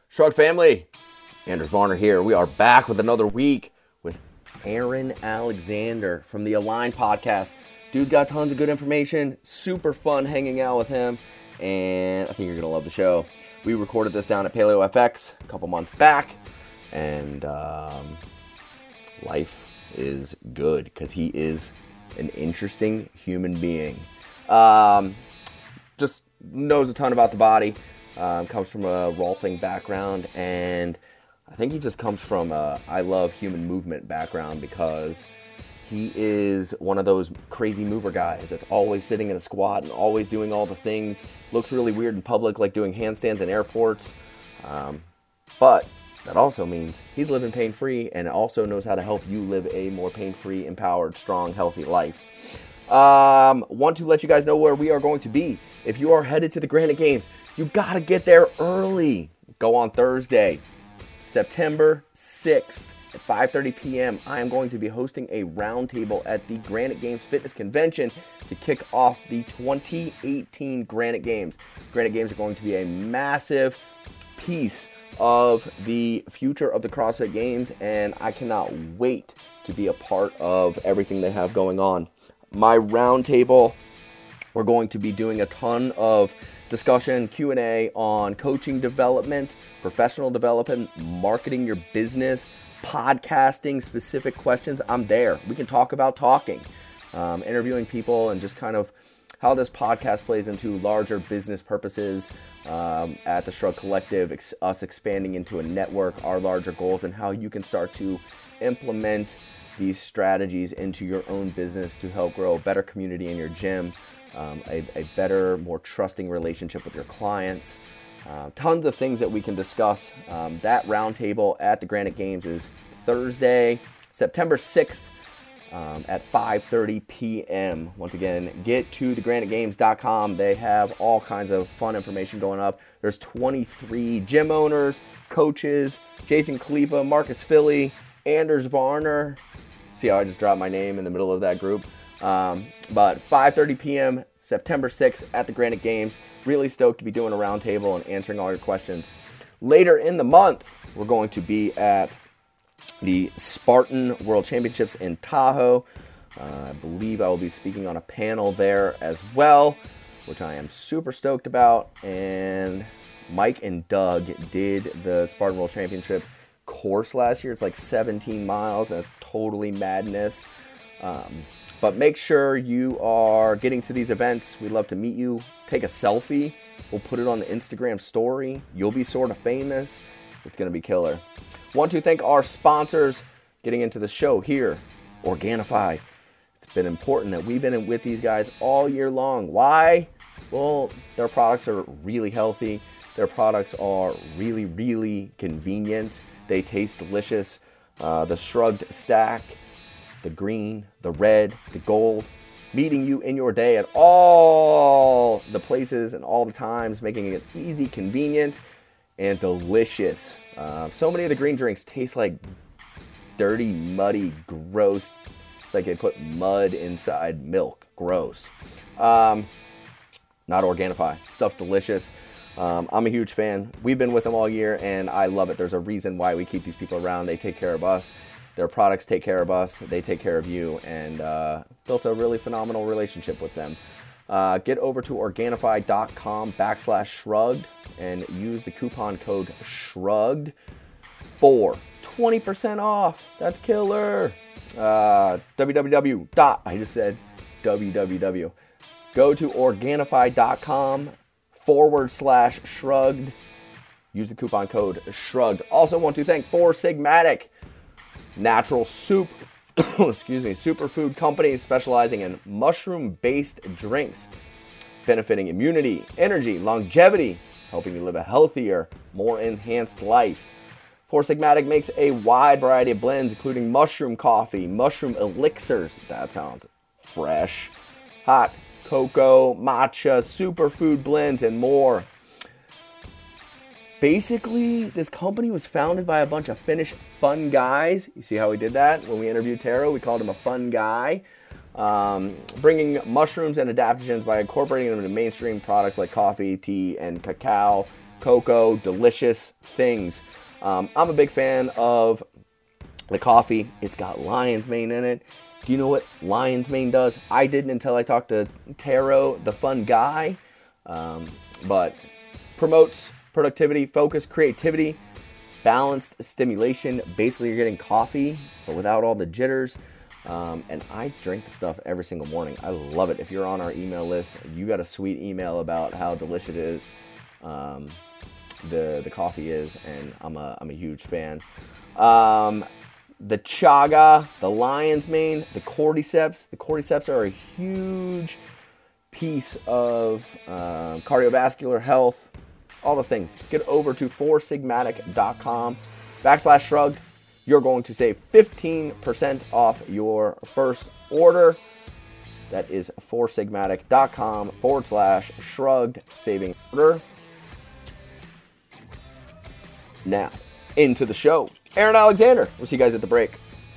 Shrug family, Anders Varner here. We are back with another week with Aaron Alexander from the Align podcast. Dude's got tons of good information, super fun hanging out with him, and I think you're going to love the show. We recorded this down at Paleo FX a couple months back, and life is good because he is an interesting human being. Just knows a ton about the body. Comes from a Rolfing background, and I think he just comes from a I love human movement background because he is one of those crazy mover guys that's always sitting in a squat and always doing all the things. Looks really weird in public, like doing handstands in airports. But that also means he's living pain-free and also knows how to help you live a more pain-free, empowered, strong, healthy life. Want to let you guys know where we are going to be. If you are headed to the Granite Games, you gotta get there early. Go on Thursday, September 6th at 5:30 p.m. I am going to be hosting a roundtable at the Granite Games Fitness Convention to kick off the 2018 Granite Games. Granite Games are going to be a massive piece of the future of the CrossFit Games, and I cannot wait to be a part of everything they have going on. My roundtable, we're going to be doing a ton of discussion, Q&A on coaching development, professional development, marketing your business, podcasting, specific questions. I'm there. We can talk about talking, interviewing people, and just kind of how this podcast plays into larger business purposes at the Shrug Collective, us expanding into a network, our larger goals, and how you can start to implement these strategies into your own business to help grow a better community in your gym, a better, more trusting relationship with your clients. Tons of things that we can discuss. That roundtable at the Granite Games is Thursday, September 6th at 5:30 p.m. Once again, get to thegranitegames.com. They have all kinds of fun information going up. There's 23 gym owners, coaches, Jason Kalipa, Marcus Philly, Anders Varner. See how I just dropped my name in the middle of that group? But 5:30 p.m. September 6th at the Granite Games. Really stoked to be doing a roundtable and answering all your questions. Later in the month, we're going to be at the Spartan World Championships in Tahoe. I believe I will be speaking on a panel there as well, which I am super stoked about. And Mike and Doug did the Spartan World Championship course last year. It's like 17 miles. That's totally madness. But make sure you are getting to these events. We'd love to meet you. Take a selfie. We'll put it on the Instagram story. You'll be sort of famous. It's going to be killer. Want to thank our sponsors. Getting into the show here, Organifi. It's been important that we've been with these guys all year long. Why? Well, their products are really healthy. Their products are really, really convenient. They taste delicious. The Shrugged Stack, the green, the red, the gold, meeting you in your day at all the places and all the times, making it easy, convenient, and delicious. So many of the green drinks taste like dirty, muddy, gross. It's like they put mud inside milk. Gross. Not Organifi. Stuff's delicious. I'm a huge fan. We've been with them all year, and I love it. There's a reason why we keep these people around. They take care of us. Their products take care of us. They take care of you, and built a really phenomenal relationship with them. Get over to Organifi.com/shrugged and use the coupon code SHRUGGED for 20% off. That's killer. www. Go to Organifi.com/shrugged. Use the coupon code SHRUGGED. Also want to thank Four Sigmatic, natural soup, superfood company specializing in mushroom-based drinks, benefiting immunity, energy, longevity, helping you live a healthier, more enhanced life. Four Sigmatic makes a wide variety of blends, including mushroom coffee, mushroom elixirs, that sounds fresh, hot cocoa, matcha, superfood blends, and more. Basically, this company was founded by a bunch of Finnish fun guys. You see how we did that? When we interviewed Taro, we called him a fun guy. Bringing mushrooms and adaptogens by incorporating them into mainstream products like coffee, tea, and cacao. cocoa, delicious things. I'm a big fan of the coffee. It's got lion's mane in it. Do you know what lion's mane does? I didn't until I talked to Taro, the fun guy. But promotes productivity, focus, creativity, balanced stimulation. Basically, you're getting coffee, but without all the jitters. And I drink the stuff every single morning. I love it. If you're on our email list, you got a sweet email about how delicious it is. The coffee is, and I'm a huge fan. The chaga, the lion's mane, the cordyceps. The cordyceps are a huge piece of cardiovascular health, all the things. Get over to foursigmatic.com/shrugged. You're going to save 15% off your first order. That is foursigmatic.com/shrugged, saving order. Now, into the show. Aaron Alexander. We'll see you guys at the break.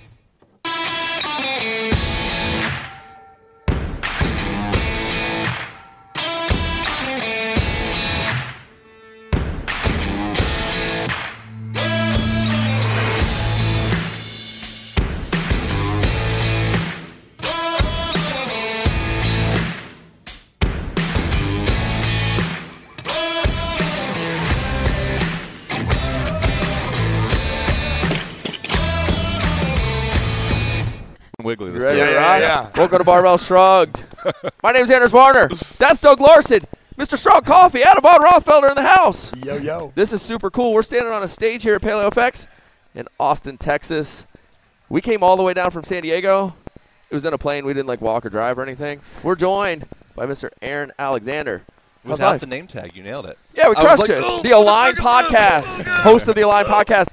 Wiggly. You ready to rock? Welcome to Barbell Shrugged. My name's Anders Varner. That's Doug Larson. Mr. Strong Coffee, Adam Von Rothfelder in the house. Yo, yo. This is super cool. We're standing on a stage here at Paleo FX in Austin, Texas. We came all the way down from San Diego. It was in a plane. We didn't walk or drive or anything. We're joined by Mr. Aaron Alexander. How's Without life? the name tag, you nailed it. Yeah, we crushed it. Oh, The Align Podcast, host of the Align Podcast,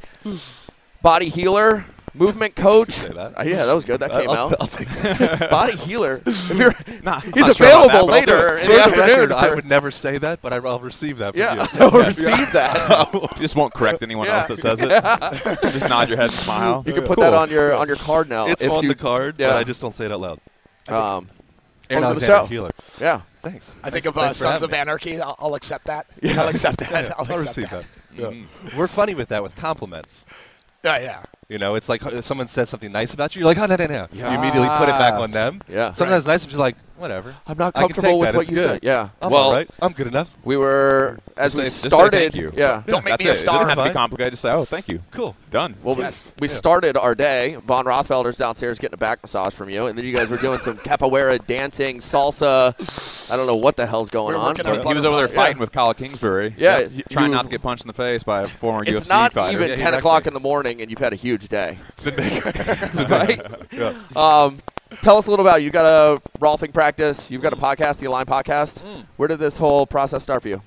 body healer, movement coach. Say that. Yeah, that was good. That came out. I'll take that. Body healer. If you're, he's not sure about that, available but I'll do later it. in the For the afternoon. record, I would never say that, but I'll receive that from Yeah, you. I'll receive that. You just won't correct anyone else that says it. Just nod your head and smile. You can put that on your card now. It's if on you, the card, yeah. but I just don't say it out loud. Aaron Aaron welcome to the Alexander show. Healer. Yeah. Thanks. I think Thanks of for Sons having of me. Anarchy. I'll accept that. Yeah. I'll accept that. Yeah, I'll I'll accept receive that. Yeah. Mm-hmm. We're funny with that, with compliments. Yeah. You know, it's like if someone says something nice about you, you're like, oh, no. You immediately put it back on them. Yeah. Sometimes nice, but you're like, whatever. I'm not I can comfortable take with that. what It's you good. said. Yeah. I'm well, all right. I'm good enough. we were, as we Just say started. thank you. Yeah. Don't make That's me a it. It star. doesn't have to be Fine. complicated. Just say, oh, thank you. Cool. Done. Well, Yes. we Yeah. started our day. Von Rothfelder's downstairs getting a back massage from you, and then you guys were doing some capoeira, dancing, salsa. I don't know what the hell's going We're on. working on but He was over there Butterfly. fighting with Kyle Kingsbury. Yeah, Trying you- not to get punched in the face by a former It's UFC not fighter. even Yeah, he 10 wrecked o'clock me. in the morning, and you've had a huge day. It's been big. Right? Yeah. Tell us a little about you. Got a Rolfing practice. You've got a podcast, the Align Podcast. Where did this whole process start for you?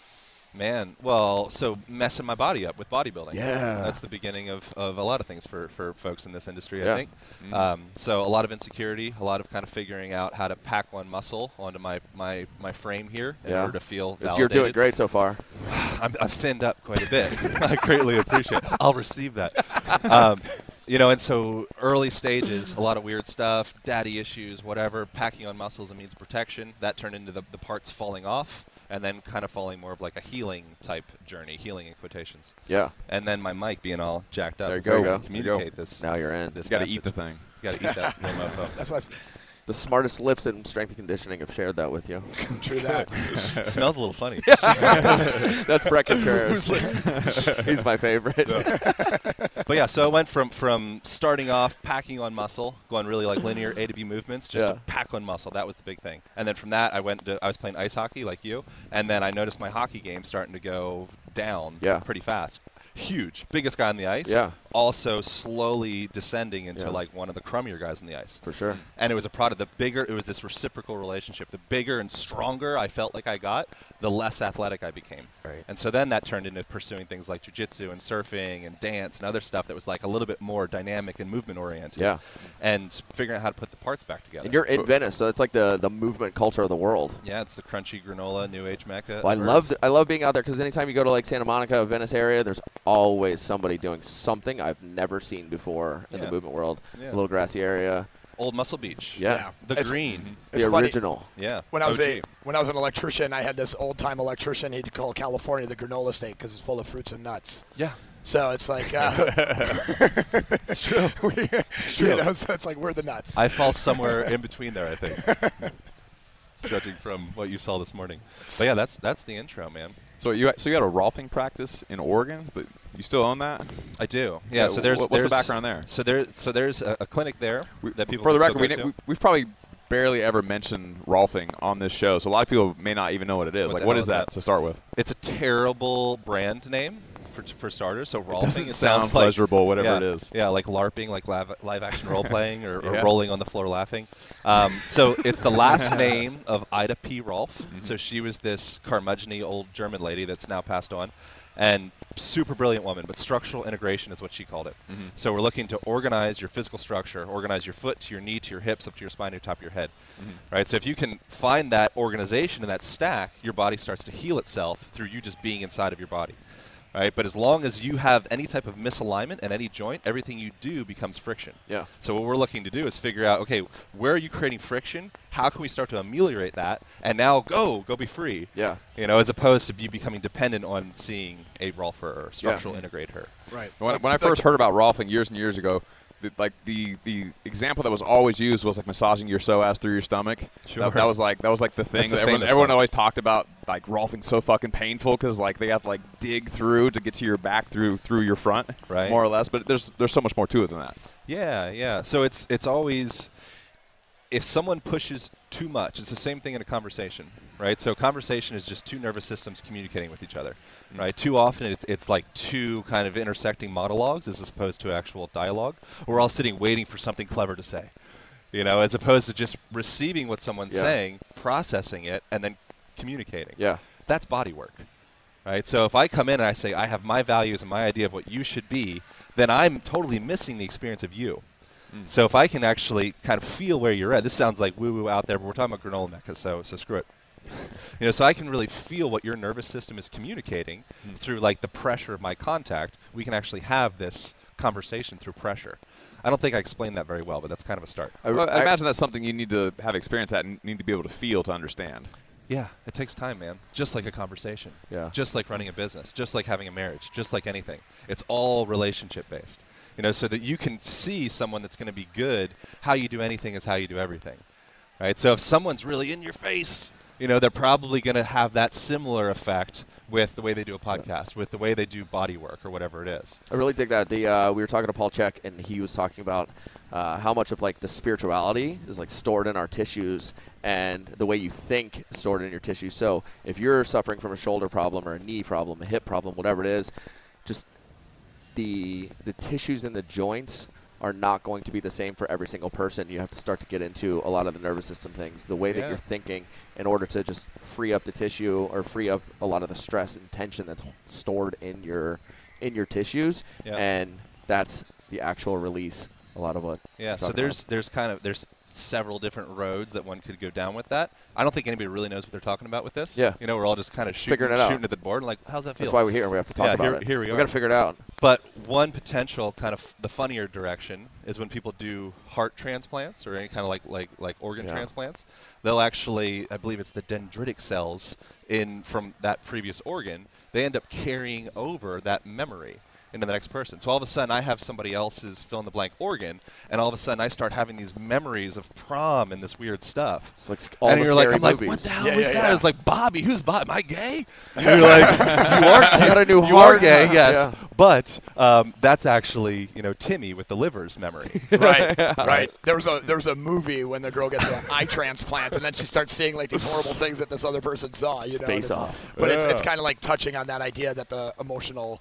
Man, well, so messing my body up with bodybuilding. Yeah. That's the beginning of a lot of things for folks in this industry, Yeah. I think. So a lot of insecurity, a lot of kind of figuring out how to pack one muscle onto my frame here in Yeah. order to feel validated. You're doing great so far. I've thinned up quite a bit. I greatly appreciate it. I'll receive that. You know, and so early stages, a lot of weird stuff, daddy issues, whatever, packing on muscles and means protection. That turned into the parts falling off and then kind of falling more of like a healing type journey, healing in quotations. Yeah. And then my mic being all jacked up. There you so I go. can Communicate this. Now you're in. This You got to message. eat the thing. You got to eat that little mofo. That's what's The smartest lips in strength and conditioning have shared that with you. true. That. It smells a little funny. That's Brett Contreras. He's my favorite. But yeah, so it went from starting off packing on muscle, going really like linear A to B movements, just Yeah. to pack on muscle. That was the big thing. And then from that, I was playing ice hockey like you, and then I noticed my hockey game starting to go down Yeah. pretty fast. Huge, biggest guy on the ice. Yeah. Also slowly descending into Yeah. like one of the crummier guys on the ice. For sure. And it was a product. It was this reciprocal relationship. The bigger and stronger I felt like I got, the less athletic I became. Right. And so then that turned into pursuing things like jiu-jitsu and surfing and dance and other stuff that was like a little bit more dynamic and movement oriented. Yeah. And figuring out how to put the parts back together. And you're in Venice, so it's like the movement culture of the world. Yeah, it's the crunchy granola, new age mecca. Well, I love being out there because anytime you go to like Santa Monica, Venice area, there's always somebody doing something I've never seen before in the Yeah. movement world. Yeah. A little grassy area. Old Muscle Beach. Yeah. The green. It's The funny. original. Yeah. When I was OG. when I was an electrician, I had this old time electrician. He'd call California the granola state because it's full of fruits and nuts. Yeah. So it's like It's true. it's true. You know, so it's like we're the nuts. I fall somewhere in between there, I think. Judging from what you saw this morning. But yeah, that's the intro, man. So you had a Rolfing practice in Oregon, but you still own that? I do. Yeah. So there's what's the background there? So there's a clinic there that people For the can still record, go to. we've probably barely ever mentioned Rolfing on this show, so a lot of people may not even know what it is. What Like, the what hell is is that that? to start with? It's a terrible brand name for starters. So Rolfing Doesn't it sound sounds like, pleasurable, whatever yeah, it is. Yeah, like LARPing, like live action role playing, or Yeah. rolling on the floor laughing. So it's the last name of Ida P. Rolf. So she was this curmudgeon-y old German lady that's now passed on, and super brilliant woman. But structural integration is what she called it. So we're looking to organize your physical structure, organize your foot to your knee to your hips up to your spine to your top of your head. Right. So if you can find that organization and that stack, your body starts to heal itself through you just being inside of your body. Right? But as long as you have any type of misalignment in any joint, everything you do becomes friction. Yeah. So what we're looking to do is figure out, okay, where are you creating friction? How can we start to ameliorate that? And now go be free. Yeah. You know, as opposed to you becoming dependent on seeing a Rolfer or structural integrator. right. When I first heard about Rolfing years and years ago, the example that was always used was like massaging your psoas through your stomach. Sure. That was like the thing the that famous everyone one. always talked about. Like Rolfing's so fucking painful because like they have to like dig through to get to your back through your front, Right. more or less. But there's so much more to it than that. Yeah, yeah. So it's always, if someone pushes too much, it's the same thing in a conversation, right? So conversation is just two nervous systems communicating with each other, right? Too often it's like two kind of intersecting monologues as opposed to actual dialogue. We're all sitting waiting for something clever to say, you know, as opposed to just receiving what someone's saying, processing it, and then communicating. Yeah. That's body work. Right? So if I come in and I say, I have my values and my idea of what you should be, then I'm totally missing the experience of you. So if I can actually kind of feel where you're at, this sounds like woo-woo out there, but we're talking about granola mecca, so screw it. You know, so I can really feel what your nervous system is communicating through like the pressure of my contact. We can actually have this conversation through pressure. I don't think I explained that very well, but that's kind of a start. I imagine that's something you need to have experience at and need to be able to feel to understand. Yeah, it takes time, man. Just like a conversation. Yeah. Just like running a business. Just like having a marriage. Just like anything. It's all relationship based. You know, so that you can see someone that's going to be good. How you do anything is how you do everything. Right? So if someone's really in your face, you know, they're probably going to have that similar effect with the way they do a podcast, with the way they do body work or whatever it is. I really dig that. We were talking to Paul Check, and he was talking about how much of like the spirituality is like stored in our tissues, and the way you think is stored in your tissues. So if you're suffering from a shoulder problem or a knee problem, a hip problem, whatever it is, just the tissues in the joints are not going to be the same for every single person. You have to start to get into a lot of the nervous system things, the way that you're thinking, in order to just free up the tissue or free up a lot of the stress and tension that's stored in your tissues, and that's the actual release. A lot of what. Yeah. So there's several different roads that one could go down with that. I don't think anybody really knows what they're talking about with this. Yeah. You know, we're all just kind of Figuring it out. shooting at the board and like, how's that feel? That's why we're here. We have to talk about it. Here we are. Got to figure it out. But one potential kind of the funnier direction is when people do heart transplants or any kind of like organ transplants. They'll actually, I believe it's the dendritic cells from that previous organ, they end up carrying over that memory into the next person. So all of a sudden I have somebody else's fill-in-the-blank organ, and all of a sudden I start having these memories of prom and this weird stuff. It's like all and the you're like, scary I'm like, movies. what the hell is that? It's like, Bobby, who's Bobby? Am I gay? And you're like, got a new you are heart. gay, yes. Yeah. But that's actually, you know, Timmy with the liver's memory. Right. There was a movie when the girl gets an eye transplant, and then she starts seeing like these horrible things that this other person saw. You know, Face off. But it's kind of like touching on that idea that the emotional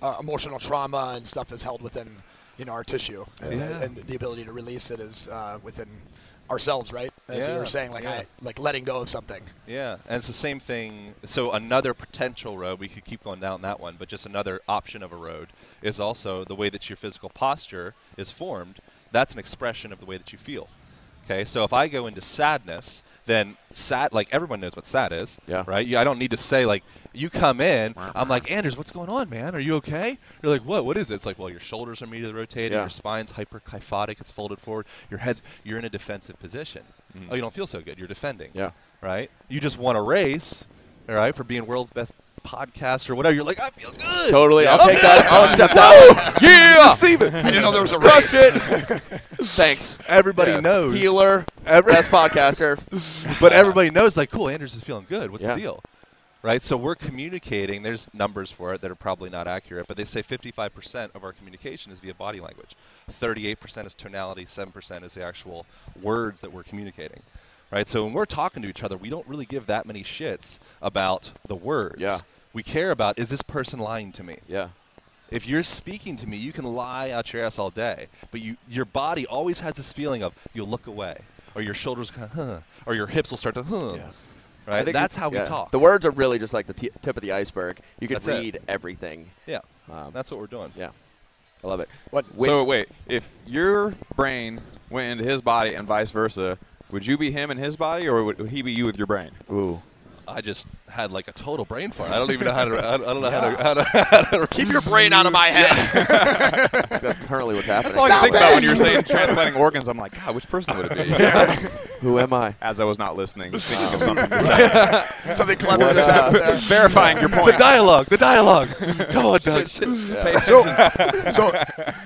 trauma and stuff is held within, you know, our tissue, and the ability to release it is within ourselves, right? As you were saying, like letting go of something. Yeah, and it's the same thing. So another potential road, we could keep going down that one, but just another option of a road is also the way that your physical posture is formed. That's an expression of the way that you feel. Okay, so if I go into sadness, then like everyone knows what sad is, Yeah. right? I don't need to say, like, you come in, I'm like, Anders, what's going on, man? Are you okay? You're like, what? What is it? It's like, well, your shoulders are immediately rotated, Yeah. your spine's hyperkyphotic, it's folded forward, you're in a defensive position. Oh, you don't feel so good. You're defending, Yeah. right? You just won a race, all right, for being world's best podcaster or whatever. You're like, I feel good. Totally. Yeah. I'll take that. I'll accept that. Yeah. Receive it. I didn't know there was a Crushed race. it. Thanks. Everybody knows. Healer. Best podcaster. But everybody knows, like, cool, Anders is feeling good. What's Yeah. the deal? Right? So we're communicating. There's numbers for it that are probably not accurate, but they say 55% of our communication is via body language. 38% is tonality, 7% is the actual words that we're communicating. Right? So when we're talking to each other, we don't really give that many shits about the words. Yeah. We care about, is this person lying to me? Yeah. If you're speaking to me, you can lie out your ass all day, but your body always has this feeling of you'll look away, or your shoulders kind of, or your hips will start to, Yeah. I right? think That's how we yeah. talk. The words are really just like the tip of the iceberg. You can That's it. read everything. Yeah, Um, that's what we're doing. Yeah. I love it. What? So wait, if your brain went into his body and vice versa, would you be him in his body, or would he be you with your brain? Ooh. I just had like a total brain fart. I don't even know how to. I don't know how to Keep your brain out of my head. That's currently what's happening. That's all I can think about when it. you're saying transplanting organs. I'm like, God, which person would it be? Who am I? As I was not listening, thinking of something to say. Something clever just happened there. Verifying your The point. dialogue. Come on, Doug. Pay attention.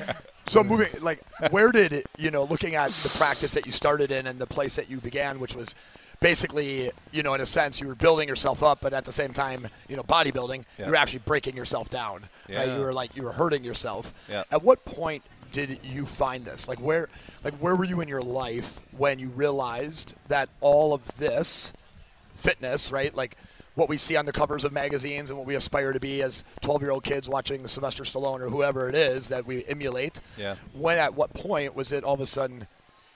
So moving, like, where did, looking at the practice that you started in and the place that you began, which was basically, in a sense, you were building yourself up, but at the same time, bodybuilding, Yeah. you were actually breaking yourself down. Right? Yeah. You were hurting yourself. Yeah. At what point did you find this? Like, where were you in your life when you realized that all of this fitness, right? Like, what we see on the covers of magazines and what we aspire to be as 12-year-old kids watching Sylvester Stallone or whoever it is that we emulate. Yeah. At what point was it all of a sudden,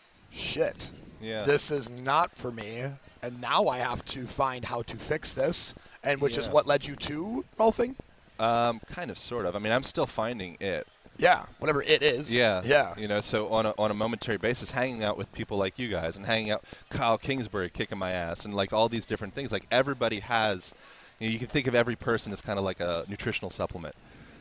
shit, Yeah. this is not for me, and now I have to find how to fix this, and which is Yeah. what led you to Rolfing? Kind of, sort of. I mean, I'm still finding it. Yeah, whatever it is. Yeah. Yeah. So on a momentary basis, hanging out with people like you guys and hanging out, Kyle Kingsbury kicking my ass, and like all these different things. Like everybody has, you can think of every person as kind of like a nutritional supplement.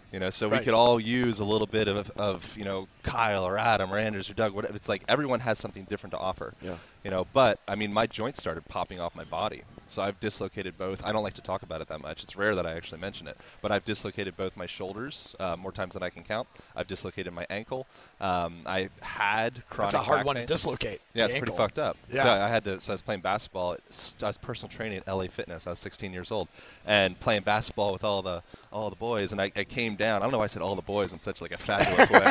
So we Right. could all use a little bit of Kyle or Adam or Anders or Doug. Whatever. It's like everyone has something different to offer. Yeah. But I mean, my joints started popping off my body, so I've dislocated both. I don't like to talk about it that much. It's rare that I actually mention it, but I've dislocated both my shoulders more times than I can count. I've dislocated my ankle. I had chronic. That's a hard back one to pain. dislocate. Yeah, the it's pretty ankle. fucked up. Yeah. So I was playing basketball. I was personal training at LA Fitness. I was 16 years old and playing basketball with all the boys. And I came down. I don't know why I said all the boys in such like a fabulous way.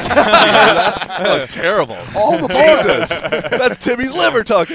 That was terrible. All the boys. That's Timmy's liver talking.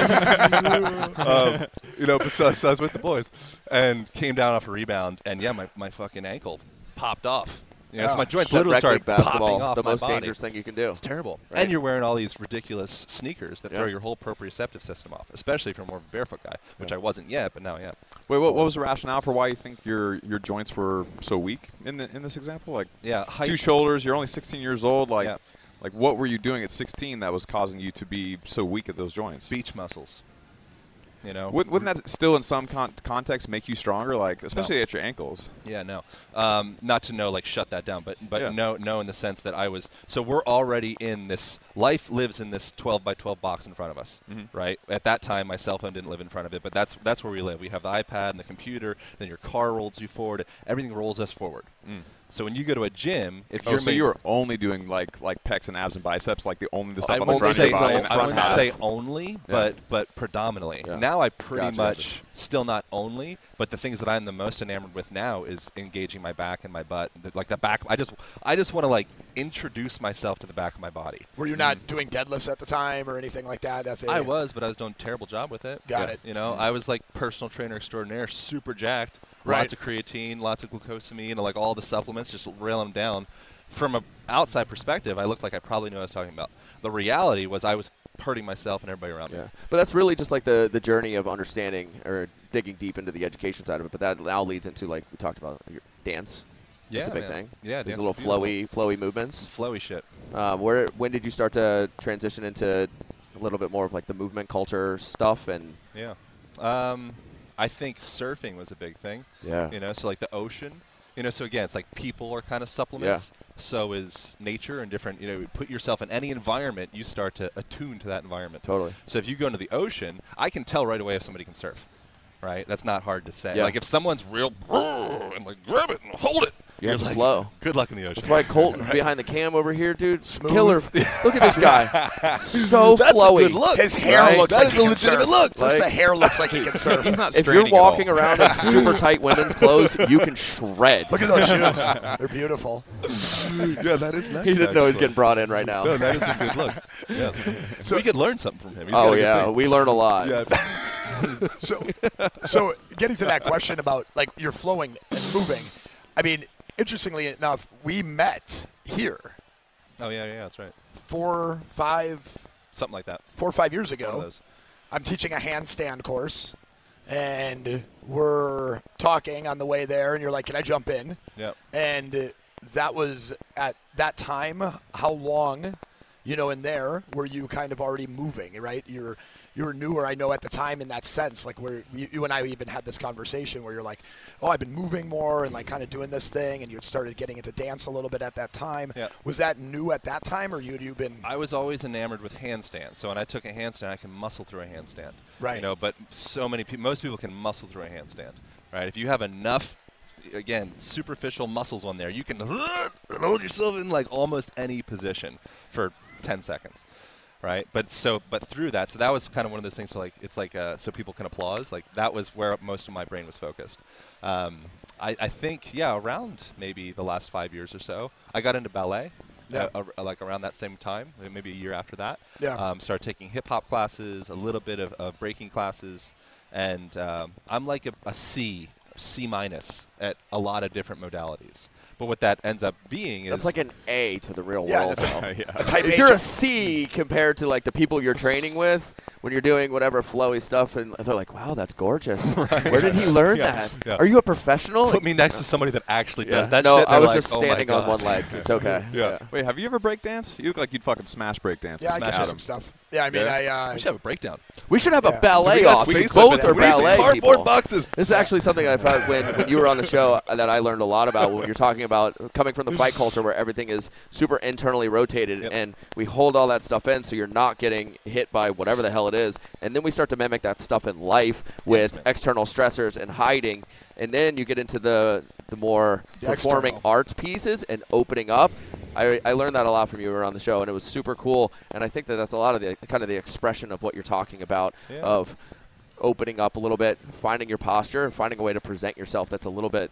But so I was with the boys and came down off a rebound. And yeah, my fucking ankle popped off. So my joints literally Rec league started popping basketball, off the my most body. dangerous thing you can do. It's terrible. Right. And you're wearing all these ridiculous sneakers that Yeah. throw your whole proprioceptive system off, especially if you're more of a barefoot guy, which I wasn't yet, but now I am. Wait, what was the rationale for why you think your joints were so weak in this example? Like, Yeah, height, two shoulders. You're only 16 years old. Like, Yeah. like what were you doing at 16 that was causing you to be so weak at those joints? beach muscles. Wouldn't that still, in some context, make you stronger? Like, especially at your ankles. Yeah, no. Not to shut that down, but Yeah. no in the sense that I was. So we're already in this. Life lives in this 12 by 12 box in front of us, right? At that time, my cell phone didn't live in front of it, but that's where we live. We have the iPad and the computer. Then your car rolls you forward. Everything rolls us forward. So when you go to a gym, if you're So you were only doing like pecs and abs and biceps, like the stuff I on the wouldn't front of say your body. and the I front wouldn't half. say only, but predominantly. Yeah. Now I pretty Gotcha. much still not only, but the things that I'm the most enamored with now is engaging my back and my butt. Like the back, I just want to introduce myself to the back of my body. Were you not doing deadlifts at the time or anything like that? I was, but I was doing a terrible job with it. Got it. I was like personal trainer extraordinaire, super jacked, Right. lots of creatine, lots of glucosamine, like all the supplements, just rail them down. From an outside perspective, I looked like I probably knew what I was talking about. The reality was I was hurting myself and everybody around me. Yeah, but that's really just like the journey of understanding or digging deep into the education side of it. But that now leads into, like we talked about, your dance. That's a big man. thing. Yeah, These dance little is beautiful. flowy movements. flowy shit. When did you start to transition into a little bit more of like the movement culture stuff and Yeah. I think surfing was a big thing. Yeah. You know, so like the ocean. You know, so again, it's like people are kind of supplements. So is nature and different, you know, put yourself in any environment, you start to attune to that environment. Totally. So if you go into the ocean, I can tell right away if somebody can surf, right? That's not hard to say. Yeah. Like if someone's real, and like grab it and hold it. You have you're to like, flow. Good luck in the ocean. That's why Colton's behind the cam over here, dude. Smooth. Killer. Look at this guy. So That's flowy. a good look. His hair Right? looks That like is he a can legitimate surf. look. Just the Like- hair looks like he can surf. He's not If you're straining at all. walking around in super tight women's clothes, you can shred. Look at those shoes. They're beautiful. Yeah, that is nice. He didn't know he was getting brought in right now. No, that is a good look. Yeah. So we could learn something from him. He's got Oh a good yeah, thing. we learn a lot. Yeah. So getting to that question about like you're flowing and moving, I mean, interestingly enough, we met here Oh yeah, that's right. 4 Something like that. or 5 years One of ago. those. I'm teaching a handstand course, and we're talking on the way there, and you're like, "Can I jump in?" Yep. And that was at that time. How long, in there were you kind of already moving, right? You were newer, I know, at the time in that sense, like where you and I even had this conversation where you're like, oh, I've been moving more and like kind of doing this thing, and you started getting into dance a little bit at that time. Yeah. Was that new at that time, or you been? I was always enamored with handstands. So when I took a handstand, I can muscle through a handstand. Right. You know, but so many people, most people can muscle through a handstand, right? If you have enough, again, superficial muscles on there, you can hold yourself in like almost any position for 10 seconds. Right, but through that, so that was kind of one of those things. So like, it's like so people can applause. Like that was where most of my brain was focused. I think around maybe the last 5 years or so, I got into ballet. Yeah. Like around that same time, maybe a year after that. Yeah. Started taking hip hop classes, a little bit of breaking classes, and I'm like a C minus at a lot of different modalities. But what that ends up being is That's like an A to the real Yeah, world. that's though. a type If A you're jump. a C compared to like the people you're training with when you're doing whatever flowy stuff, and they're like, "Wow, that's gorgeous. Where did he learn that? yeah. Are you a professional?" put me next to somebody that actually does Yeah. that no, shit. I they're was like, just "Oh my standing on God." one leg. It's okay. Yeah. Wait, have you ever break danced? You look like you'd fucking smash break dance. Yeah, I Smash can do Adam. some stuff. Yeah, I mean, Yeah. We should have a breakdown. We should have Yeah. a ballet We got off. space Both up are in there. ballet Cardboard people. boxes. This is actually something I found when you were on the show that I learned a lot about when you're talking about coming from the fight culture where everything is super internally rotated Yep. and we hold all that stuff in so you're not getting hit by whatever the hell it is. And then we start to mimic that stuff in life with man. external stressors and hiding. And then you get into the more The performing external. arts pieces and opening up. I learned that a lot from you when you were on the show, and it was super cool. And I think that's a lot of the kind of the expression of what you're talking about Yeah. of opening up a little bit, finding your posture, and finding a way to present yourself that's a little bit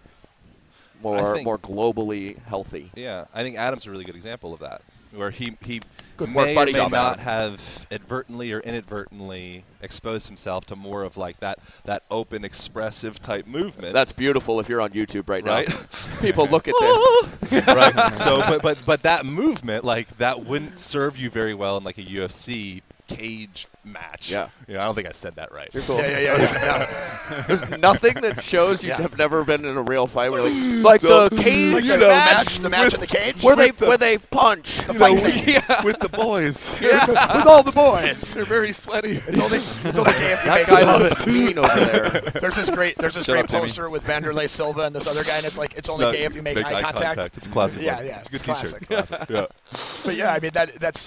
more think- more globally healthy. Yeah, I think Adam's a really good example of that, where he Good work, may buddy. or may Job, not Adam. have advertently or inadvertently exposed himself to more of like that open, expressive type movement. That's beautiful if you're on YouTube right now. Right. People look at this. right. So, but that movement, like that, wouldn't serve you very well in like a UFC cage match. Yeah. You know, I don't think I said that right. You're cool. Yeah. There's nothing that shows you Yeah. have never been in a real fight where like the cage Like the match, match in the cage where they punch. The fight thing. Yeah. With the boys. with all the boys. They're very sweaty. It's only gay if you That make guy it. looks mean over there. There's this great Shut up, Timmy. poster with Vanderlei Silva and this other guy, and it's like it's only not- gay if you make eye contact. It's a classic. Yeah, one. yeah, It's a good it's T-shirt. classic. Yeah. But yeah, I mean that's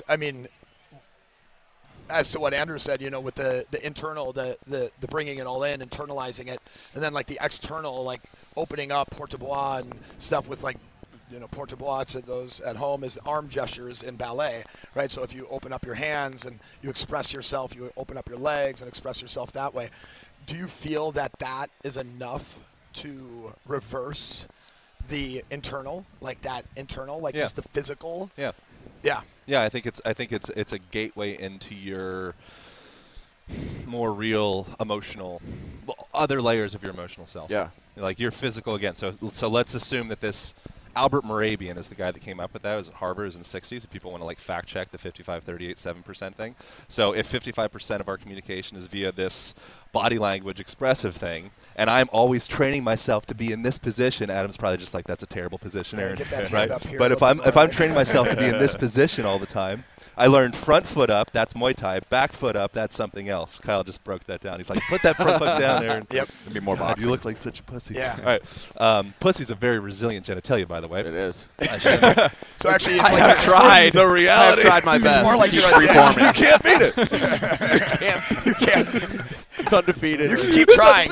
as to what Andrew said, with the internal, the bringing it all in, internalizing it, and then like the external, like opening up porte-bois and stuff with like, porte-bois to those at home is arm gestures in ballet, right? So if you open up your hands and you express yourself, you open up your legs and express yourself that way. Do you feel that is enough to reverse the internal, like Yeah. just the physical? Yeah. Yeah. Yeah, I think it's a gateway into your more real emotional, other layers of your emotional self. Yeah. Like your physical again. So let's assume that this Albert Morabian is the guy that came up with that. It was at Harvard. It was in the 60s. If people want to like fact check the 55, 38, 7% thing. So if 55% of our communication is via this body language expressive thing, and I'm always training myself to be in this position. Adam's probably just like, that's a terrible position, Aaron. Get that hand right? up here But a if little I'm bit if more. I'm training myself to be in this position all the time, I learned front foot up, that's Muay Thai. Back foot up, that's something else. Kyle just broke that down. He's like, put that front foot down there. Yep. It'd be more God, boxing. you look like such a pussy. Yeah. All right. Pussy's a very resilient genitalia, by the way. It is. I should- So actually, it's I like have tried. the reality. I've tried my best. more like Just you're right there. reforming. You can't beat it. you can't. It's undefeated. You can keep trying.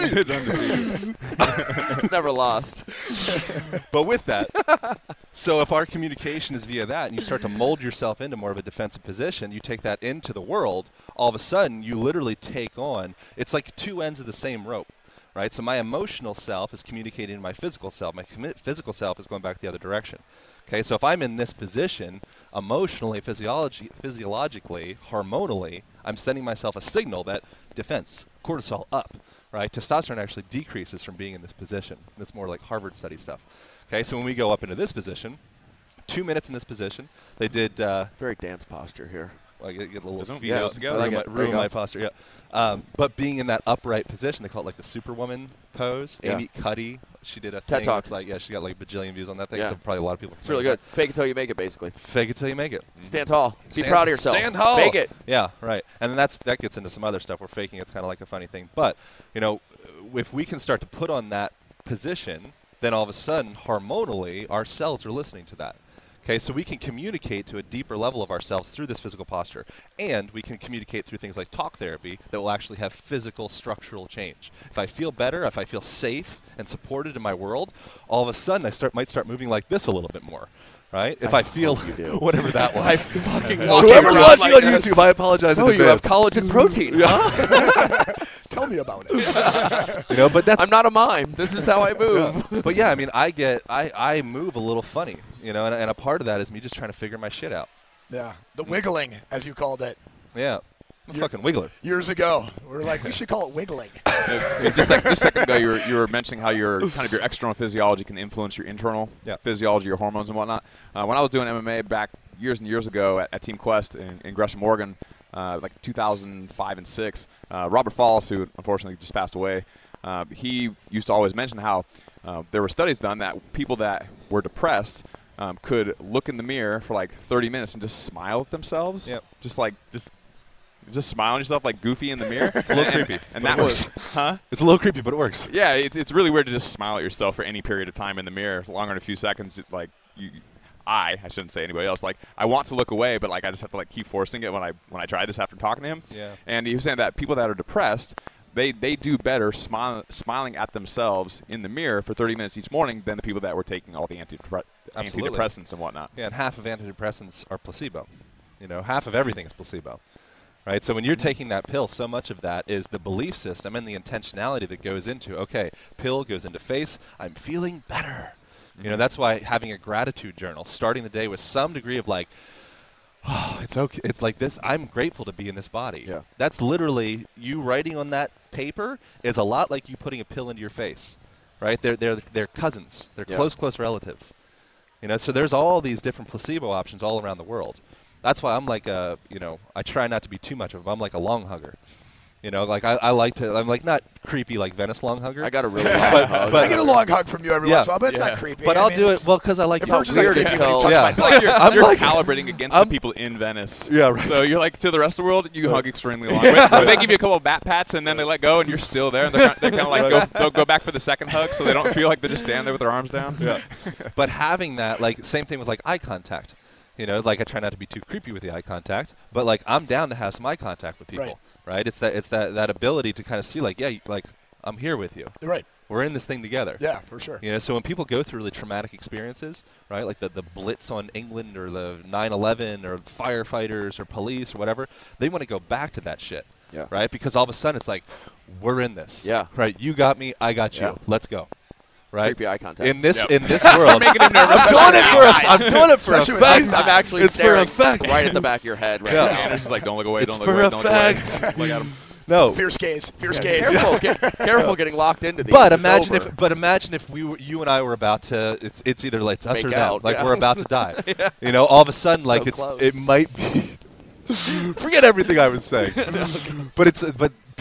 It's never lost. But with that, so if our communication is via that and you start to mold yourself into more of a defensive position, you take that into the world, all of a sudden you literally take on, it's like two ends of the same rope, right? So my emotional self is communicating to my physical self. My physical self is going back the other direction. Okay, so if I'm in this position, emotionally, physiologically, hormonally, I'm sending myself a signal that defense, cortisol up, right? Testosterone actually decreases from being in this position. That's more like Harvard study stuff. Okay, so when we go up into this position, 2 minutes in this position, they did, Very dance posture here. well, get a little Doesn't feet goes out, together. I like ruin it. my, There you ruin my go. posture, yeah. But being in that upright position, they call it like the Superwoman pose. Yeah. Amy Cuddy, she did a TED thing. Talk. It's like, yeah, she got like a bajillion views on that thing, Yeah. so probably a lot of people. It's really good. Fake it till you make it, basically. Fake it till you make it. Stand tall. Be Stand- proud of yourself. Stand tall. Fake it. Yeah, right. And then that gets into some other stuff where faking it's kind of like a funny thing. But, you know, if we can start to put on that position, then all of a sudden, hormonally, our cells are listening to that. Okay, so we can communicate to a deeper level of ourselves through this physical posture. And we can communicate through things like talk therapy that will actually have physical structural change. If I feel better, if I feel safe and supported in my world, all of a sudden I might start moving like this a little bit more. Right? If I feel hope you do. whatever that I was. fucking Whoever's around watching like on this. YouTube, I apologize So in you have advance. collagen protein, huh? Tell me about it. You know, but that's I'm not a mime. This is how I move. but yeah, I mean, I move a little funny, you know, and a part of that is me just trying to figure my shit out. Yeah, the wiggling, as you called it Yeah, I'm a You're- fucking wiggler. years ago. We're like, we should call it wiggling. Just a second ago, you were mentioning how your kind of your external physiology can influence your internal physiology, your hormones and whatnot. When I was doing MMA back years and years ago at Team Quest in Gresham, Oregon, like 2005 and 6, Robert Falls, who unfortunately just passed away, he used to always mention how there were studies done that people that were depressed could look in the mirror for like 30 minutes and just smile at themselves. Yep. Just smile at yourself like goofy in the mirror. It's a little creepy. And but that it was, works. huh? It's a little creepy, but it works. Yeah, it's really weird to just smile at yourself for any period of time in the mirror, longer than a few seconds. Like I shouldn't say anybody else. Like I want to look away, but like I just have to like keep forcing it when I try this after talking to him. Yeah. And he was saying that people that are depressed, they do better smiling at themselves in the mirror for 30 minutes each morning than the people that were taking all the Absolutely. antidepressants and whatnot. Yeah, and half of antidepressants are placebo. You know, half of everything is placebo. Right? So when you're taking that pill, so much of that is the belief system and the intentionality that goes into, okay, pill goes into face, I'm feeling better. You know, that's why having a gratitude journal, starting the day with some degree of like, oh, it's okay. It's like this. I'm grateful to be in this body. Yeah. That's literally you writing on that paper is a lot like you putting a pill into your face, right? They're cousins. They're Yeah. close relatives. You know, so there's all these different placebo options all around the world. That's why I'm like a, you know, I try not to be too much of them. I'm like a long hugger. You know, like I like to, I'm like not creepy like Venice long hugger. I got a really long hug. I get a long hug from you every Yeah. once in a while, but it's Yeah. not creepy. but I I'll mean, do it's- it, well, because I like It to. verges on weird creepy when you until- touch Yeah. my butt. Like you're, I'm you're like- calibrating against I'm- the people in Venice. Yeah, right. So you're like to the rest of the world, you hug extremely long. When they give you a couple of bat pats and then they let go and you're still there, and they're kind of like they'll go back for the second hug, so they don't feel like they're just standing there with their arms down. Yeah. But having that, like, same thing with like eye contact. You know, like I try not to be too creepy with the eye contact, but like I'm down to have some eye contact with people. Right? It's that ability to kind of see like, yeah, like I'm here with you. Right. We're in this thing together. Yeah, for sure. You know, so when people go through really traumatic experiences, right, like the Blitz on England or the 9/11 or firefighters or police or whatever, they want to go back to that shit. Yeah. Right? Because all of a sudden it's like, we're in this. Yeah. Right? You got me, I got you. Yeah. Let's go. Right? Creepy eye contact. In this Yep. in this world. Making him nervous. I'm doing it for a Especially with fact. eyes. I'm actually It's for staring effect. right at the back of your head right Yeah. now. And it's just like, don't look away, It's don't look for away, don't look away. effect. Look at him. No. Fierce gaze. Fierce gaze. Careful getting locked into these. But It's imagine over. if you and I were about to it's either like us Make or them. out, Like yeah. we're about to die. You know, all of a sudden like So close. it might be forget everything I was saying. But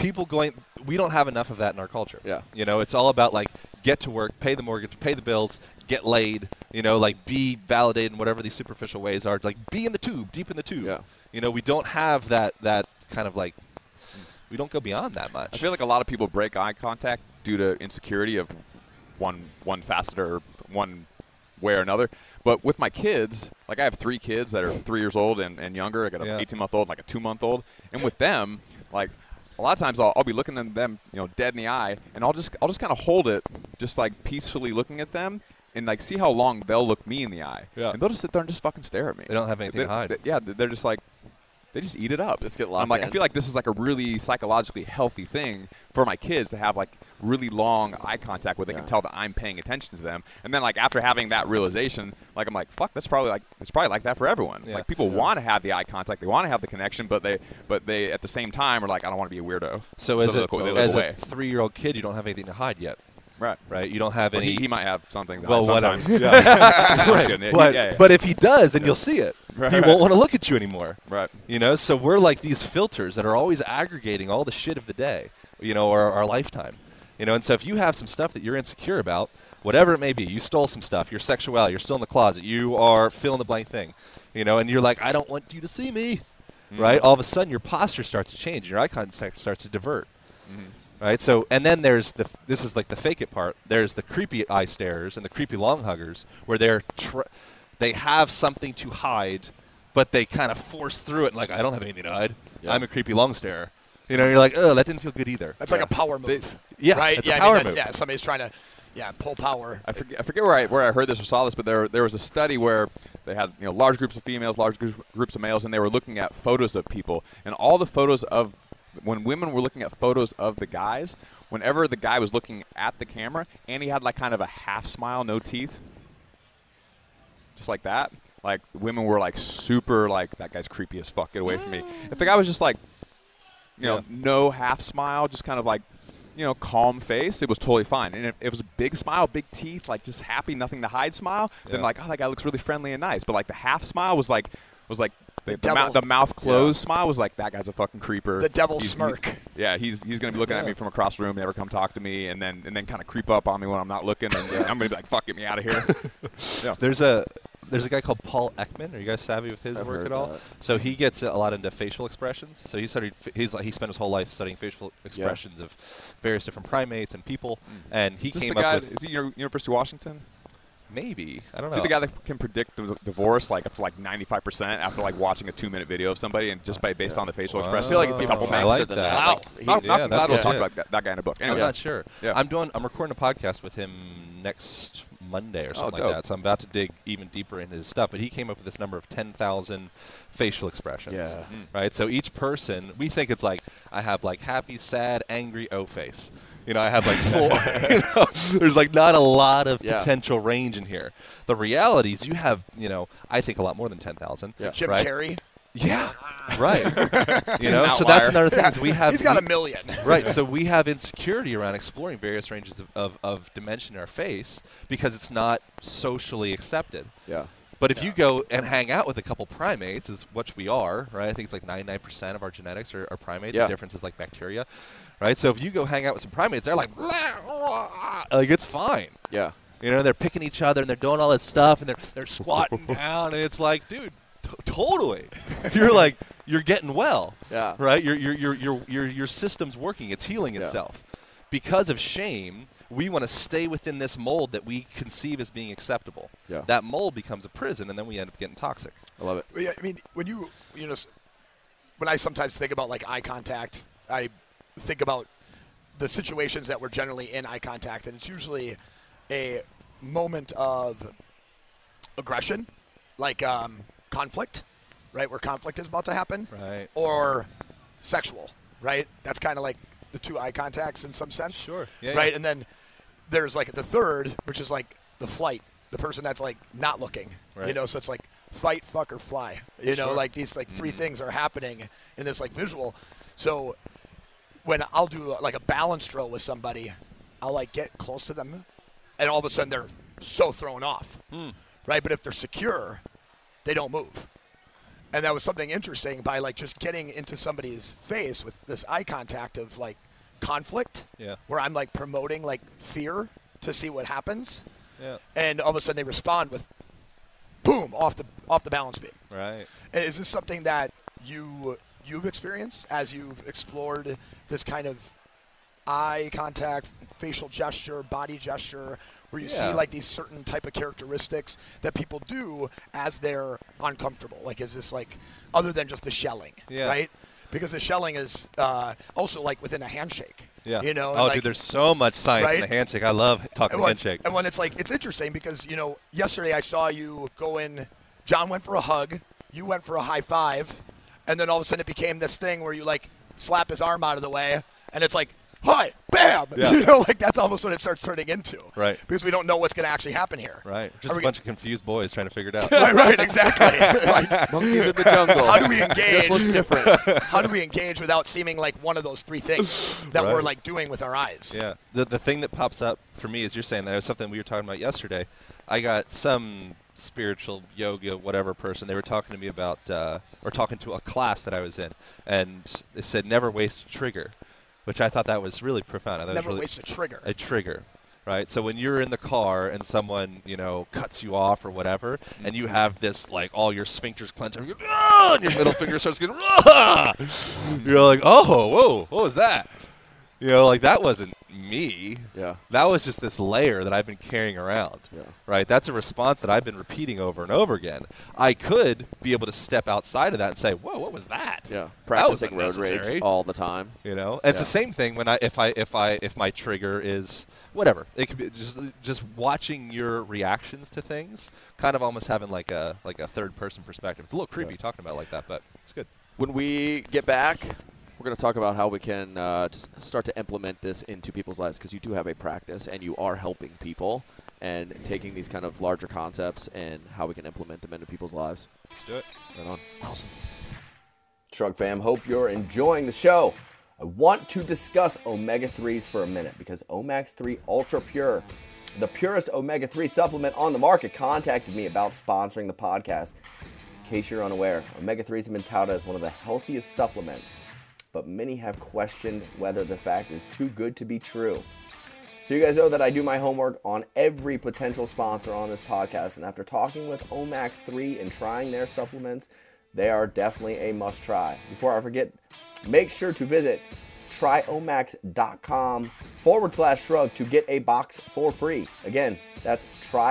people going. We don't have enough of that in our culture. Yeah. You know, it's all about like get to work, pay the mortgage, pay the bills, get laid. You know, like be validated in whatever these superficial ways are. Like be in the tube, deep in the tube. Yeah. You know, we don't have that kind of like. We don't go beyond that much. I feel like a lot of people break eye contact due to insecurity of one facet or one way or another. But with my kids, like I have 3 kids that are 3 years old and younger. I got an 18-month-old, like a 2-month-old, and with them, like a lot of times I'll be looking at them, dead in the eye, and I'll just kind of hold it, just like peacefully looking at them, and like see how long they'll look me in the eye. Yeah. And they'll just sit there and just fucking stare at me. They don't have anything to hide. They're just like. They just eat it up. Just get locked I'm like, in. I feel like this is like a really psychologically healthy thing for my kids to have like really long eye contact where they can tell that I'm paying attention to them. And then like after having that realization, like I'm like, fuck, it's probably like that for everyone. Yeah. Like people want to have the eye contact, they want to have the connection, but they at the same time are like, I don't want to be a weirdo. So as they a look away. 3-year-old kid, you don't have anything to hide yet. Right. You don't have Well, any. he might have something. Well, sometimes. Whatever. But if he does, then you'll see it. Right. He won't want to look at you anymore. Right. You know, so we're like these filters that are always aggregating all the shit of the day, or our lifetime. And so if you have some stuff that you're insecure about, whatever it may be, you stole some stuff, your sexuality, you're still in the closet, you are fill in the blank thing, and you're like, I don't want you to see me, right? All of a sudden your posture starts to change, your eye contact starts to divert. Right, so and then there's this is like the fake it part. There's the creepy eye starers and the creepy long huggers, where they have something to hide, but they kind of force through it. And like, I don't have anything to hide. Yeah. I'm a creepy long starer. You're like, oh, that didn't feel good either. That's like a power move. Right? It's a power move. Yeah, somebody's trying to, pull power. I forget where I heard this or saw this, but there was a study where they had large groups of females, large groups of males, and they were looking at photos of people, and all the photos of when women were looking at photos of the guys, whenever the guy was looking at the camera and he had like kind of a half smile, no teeth, just like that, like women were like super like, that guy's creepy as fuck, get away from me. If the guy was just like, no half smile, just kind of like, calm face, it was totally fine. And if it was a big smile, big teeth, like just happy, nothing to hide smile, then like, oh, that guy looks really friendly and nice. But like the half smile was like the mouth closed smile was like, that guy's a fucking creeper. The devil smirk. He's gonna be looking at me from across the room, never come talk to me, and then kind of creep up on me when I'm not looking, and I'm gonna be like, fuck, get me out of here. There's a guy called Paul Ekman. Are you guys savvy with his work at all? That. So he gets a lot into facial expressions. So he spent his whole life studying facial expressions of various different primates and people, and he came up with. Is he University of Washington? Maybe. I don't know. Is he the guy that can predict divorce like up to like 95% after like watching a 2-minute video of somebody and just based on the facial expressions? I feel like it's a couple I like than that. Wow. Malcolm Gladwell will talk about that guy in a book. Anyway. I'm not sure. Yeah. I'm recording a podcast with him next Monday or something like that. So I'm about to dig even deeper into his stuff. But he came up with this number of 10,000 facial expressions. Yeah. Right. So each person, we think it's like I have like happy, sad, angry, O face. I have like 4. There's like not a lot of potential range in here. The reality is you have, I think a lot more than 10,000. Yeah. Jim right? Carrey. Yeah. Right. So that's another thing is we have. He's got a million. Right. So we have insecurity around exploring various ranges of dimension in our face because it's not socially accepted. Yeah. But if you go and hang out with a couple primates, is what we are, right? I think it's like 99% of our genetics are primates. Yeah. The difference is like bacteria, right? So if you go hang out with some primates, they're like it's fine. Yeah. They're picking each other and they're doing all this stuff and they're squatting down and it's like, dude, totally. You're getting well. Yeah. Right? Your system's working. It's healing itself. Because of shame, we want to stay within this mold that we conceive as being acceptable. Yeah. That mold becomes a prison, and then we end up getting toxic. I love it. Yeah, I mean, when when I sometimes think about like eye contact, I think about the situations that we're generally in eye contact, and it's usually a moment of aggression, like conflict, right, where conflict is about to happen, Right. or sexual, right? That's kind of like the 2 eye contacts in some sense. Sure. Yeah, right, yeah. and then there's like the third, which is like the flight, the person that's like not looking, Right. so it's like fight, fuck, or fly, Sure. like these like 3 things are happening in this like visual. So when I'll do like a balance drill with somebody, I'll like get close to them, and all of a sudden they're so thrown off, right? But if they're secure, they don't move. And that was something interesting by like just getting into somebody's face with this eye contact of like conflict, where I'm like promoting like fear to see what happens, and all of a sudden they respond with, boom, off the balance beam. Right. And is this something that you've experienced as you've explored this kind of eye contact, facial gesture, body gesture, where you see like these certain type of characteristics that people do as they're uncomfortable? Like, is this like other than just the shelling, right? Because the shelling is also like within a handshake. Yeah. You know. Oh, like, dude, there's so much science in the handshake. I love talking handshake. And when it's like, it's interesting because, you know, yesterday I saw you go in. John went for a hug. You went for a high five. And then all of a sudden it became this thing where you like slap his arm out of the way, and it's like, hi, bam! Yeah. You know, like that's almost what it starts turning into. Right. Because we don't know what's going to actually happen here. Right. Just a bunch of confused boys trying to figure it out. Right, exactly. Like, monkeys in the jungle. How do we engage? Just looks different. How do we engage without seeming like one of those three things that we're like doing with our eyes? Yeah. The thing that pops up for me is you're saying that was something we were talking about yesterday. I got some spiritual yoga whatever person, they were talking to me about or talking to a class that I was in, and they said never waste a trigger, which I thought that was really profound. Never waste a trigger. A trigger, right? So when you're in the car and someone, you know, cuts you off or whatever, and you have this like all your sphincters clenched and your middle finger starts getting you're like, oh, whoa, what was that? You know, like that wasn't me. Yeah. That was just this layer that I've been carrying around. Yeah. Right? That's a response that I've been repeating over and over again. I could be able to step outside of that and say, whoa, what was that? Yeah. Practicing road rage all the time. You know? And it's the same thing when if my trigger is whatever. It could be just watching your reactions to things, kind of almost having like a third person perspective. It's a little creepy talking about it like that, but it's good. When we get back, we're going to talk about how we can just start to implement this into people's lives, because you do have a practice and you are helping people and taking these kind of larger concepts and how we can implement them into people's lives. Let's do it. Right on. Awesome. Shrug fam, hope you're enjoying the show. I want to discuss omega-3s for a minute because Omax 3 Ultra Pure, the purest omega-3 supplement on the market, contacted me about sponsoring the podcast. In case you're unaware, omega-3s have been touted as one of the healthiest supplements, but many have questioned whether the fact is too good to be true. So you guys know that I do my homework on every potential sponsor on this podcast, and after talking with Omax 3 and trying their supplements, they are definitely a must try. Before I forget, make sure to visit tryomax.com/shrug to get a box for free. Again, that's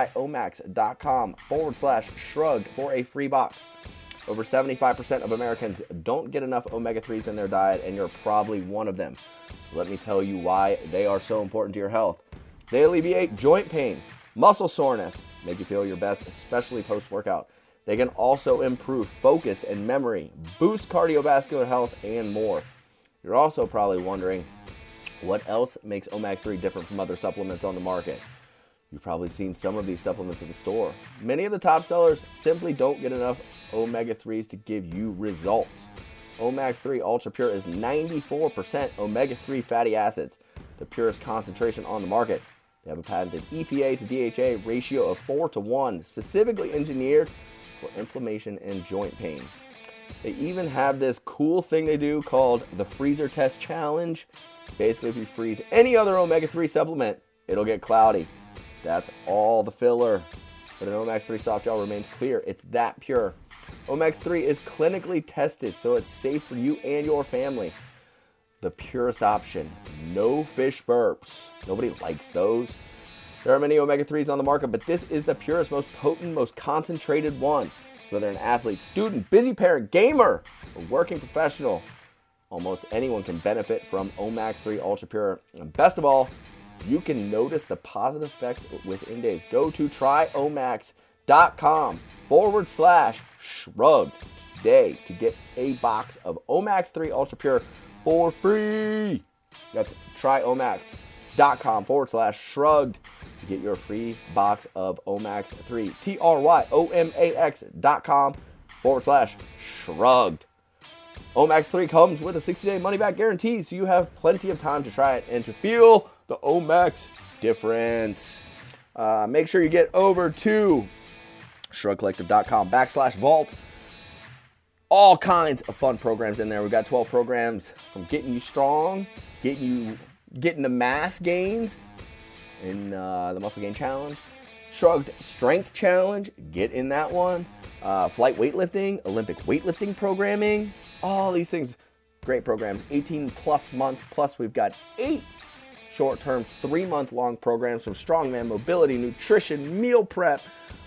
tryomax.com/shrug for a free box. Over 75% of Americans don't get enough omega-3s in their diet, and you're probably one of them. So let me tell you why they are so important to your health. They alleviate joint pain, muscle soreness, make you feel your best, especially post-workout. They can also improve focus and memory, boost cardiovascular health, and more. You're also probably wondering what else makes Omax 3 different from other supplements on the market. You've probably seen some of these supplements at the store. Many of the top sellers simply don't get enough omega-3s to give you results. Omax 3 Ultra Pure is 94% omega-3 fatty acids, the purest concentration on the market. They have a patented EPA to DHA ratio of 4:1, specifically engineered for inflammation and joint pain. They even have this cool thing they do called the Freezer Test Challenge. Basically, if you freeze any other omega-3 supplement, it'll get cloudy. That's all the filler. But an Omax 3 soft gel remains clear. It's that pure. Omax 3 is clinically tested, so it's safe for you and your family. The purest option. No fish burps. Nobody likes those. There are many omega-3s on the market, but this is the purest, most potent, most concentrated one. So whether an athlete, student, busy parent, gamer, or working professional, almost anyone can benefit from Omax 3 Ultra Pure. And best of all, you can notice the positive effects within days. Go to tryomax.com/shrug today to get a box of Omax 3 Ultra Pure for free. That's tryomax.com/shrugged to get your free box of Omax 3. tryomax.com/shrugged. Omax 3 comes with a 60-day money-back guarantee, so you have plenty of time to try it and to feel the Omax difference. Make sure you get over to shrugcollective.com/vault. all kinds of fun programs in there. We've got 12 programs from getting you strong, getting the mass gains in the Muscle Gain Challenge, Shrugged Strength Challenge, get in that one, flight weightlifting, Olympic weightlifting programming, all these things, great programs, 18 plus months, plus we've got 8 short-term 3-month-long programs from strongman, mobility, nutrition, meal prep,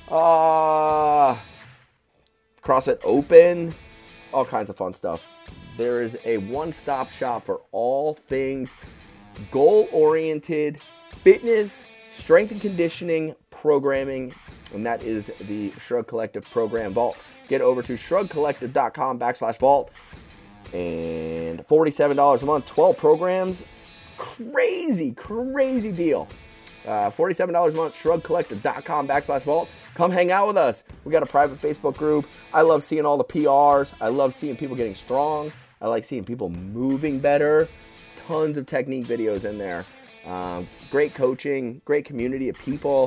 CrossFit Open, all kinds of fun stuff. There is a one-stop shop for all things goal-oriented fitness, strength and conditioning programming, and that is the Shrug Collective Program Vault. Get over to shrugcollective.com/vault, and $47 a month, 12 programs. Crazy deal. $47 a month, shrugcollective.com/vault. Come hang out with us. We got a private Facebook group. I love seeing all the PRs. I love seeing people getting strong. I like seeing people moving better. Tons of technique videos in there. Great coaching, great community of people.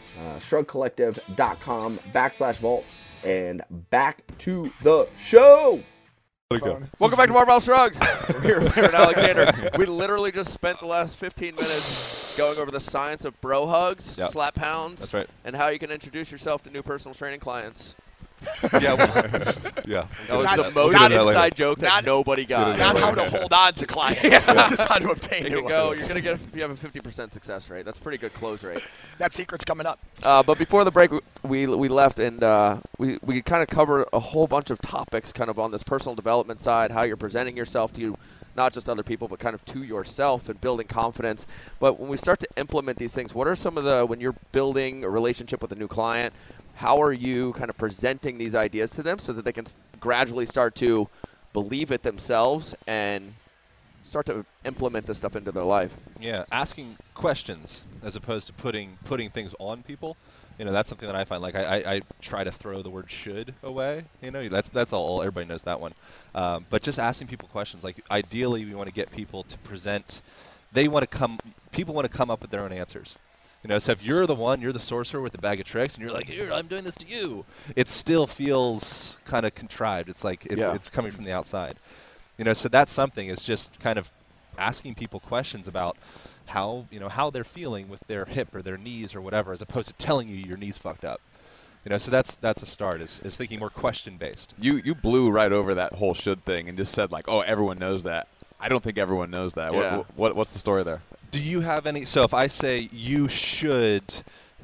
Shrugcollective.com/vault. And back to the show. Welcome back to Barbell Shrugged. We're here with Alexander. We literally just spent the last 15 minutes going over the science of bro hugs, slap pounds, That's right. and how you can introduce yourself to new personal training clients. Yeah. That was the most inside joke that nobody got. Not how to hold on to clients, just how to obtain new ones. You're gonna you have a 50% success rate. That's a pretty good close rate. That secret's coming up. But before the break, we left and we kind of covered a whole bunch of topics kind of on this personal development side, how you're presenting yourself to not just other people, but kind of to yourself and building confidence. But when we start to implement these things, what are some of when you're building a relationship with a new client, how are you kind of presenting these ideas to them so that they can gradually start to believe it themselves and start to implement this stuff into their life? Yeah, asking questions as opposed to putting things on people. That's something that I find. Like I try to throw the word "should" away. That's all. Everybody knows that one. But just asking people questions. Like ideally, we want to get people to present. People want to come up with their own answers. So if you're the sorcerer with the bag of tricks, and you're like, "Here, I'm doing this to you," it still feels kind of contrived. It's like it's coming from the outside. So that's something. It's just kind of asking people questions about how they're feeling with their hip or their knees or whatever, as opposed to telling you your knee's fucked up. So that's a start. Is thinking more question based. You blew right over that whole should thing and just said like, "Oh, everyone knows that." I don't think everyone knows that. Yeah. What's the story there? Do you have any? So if I say you should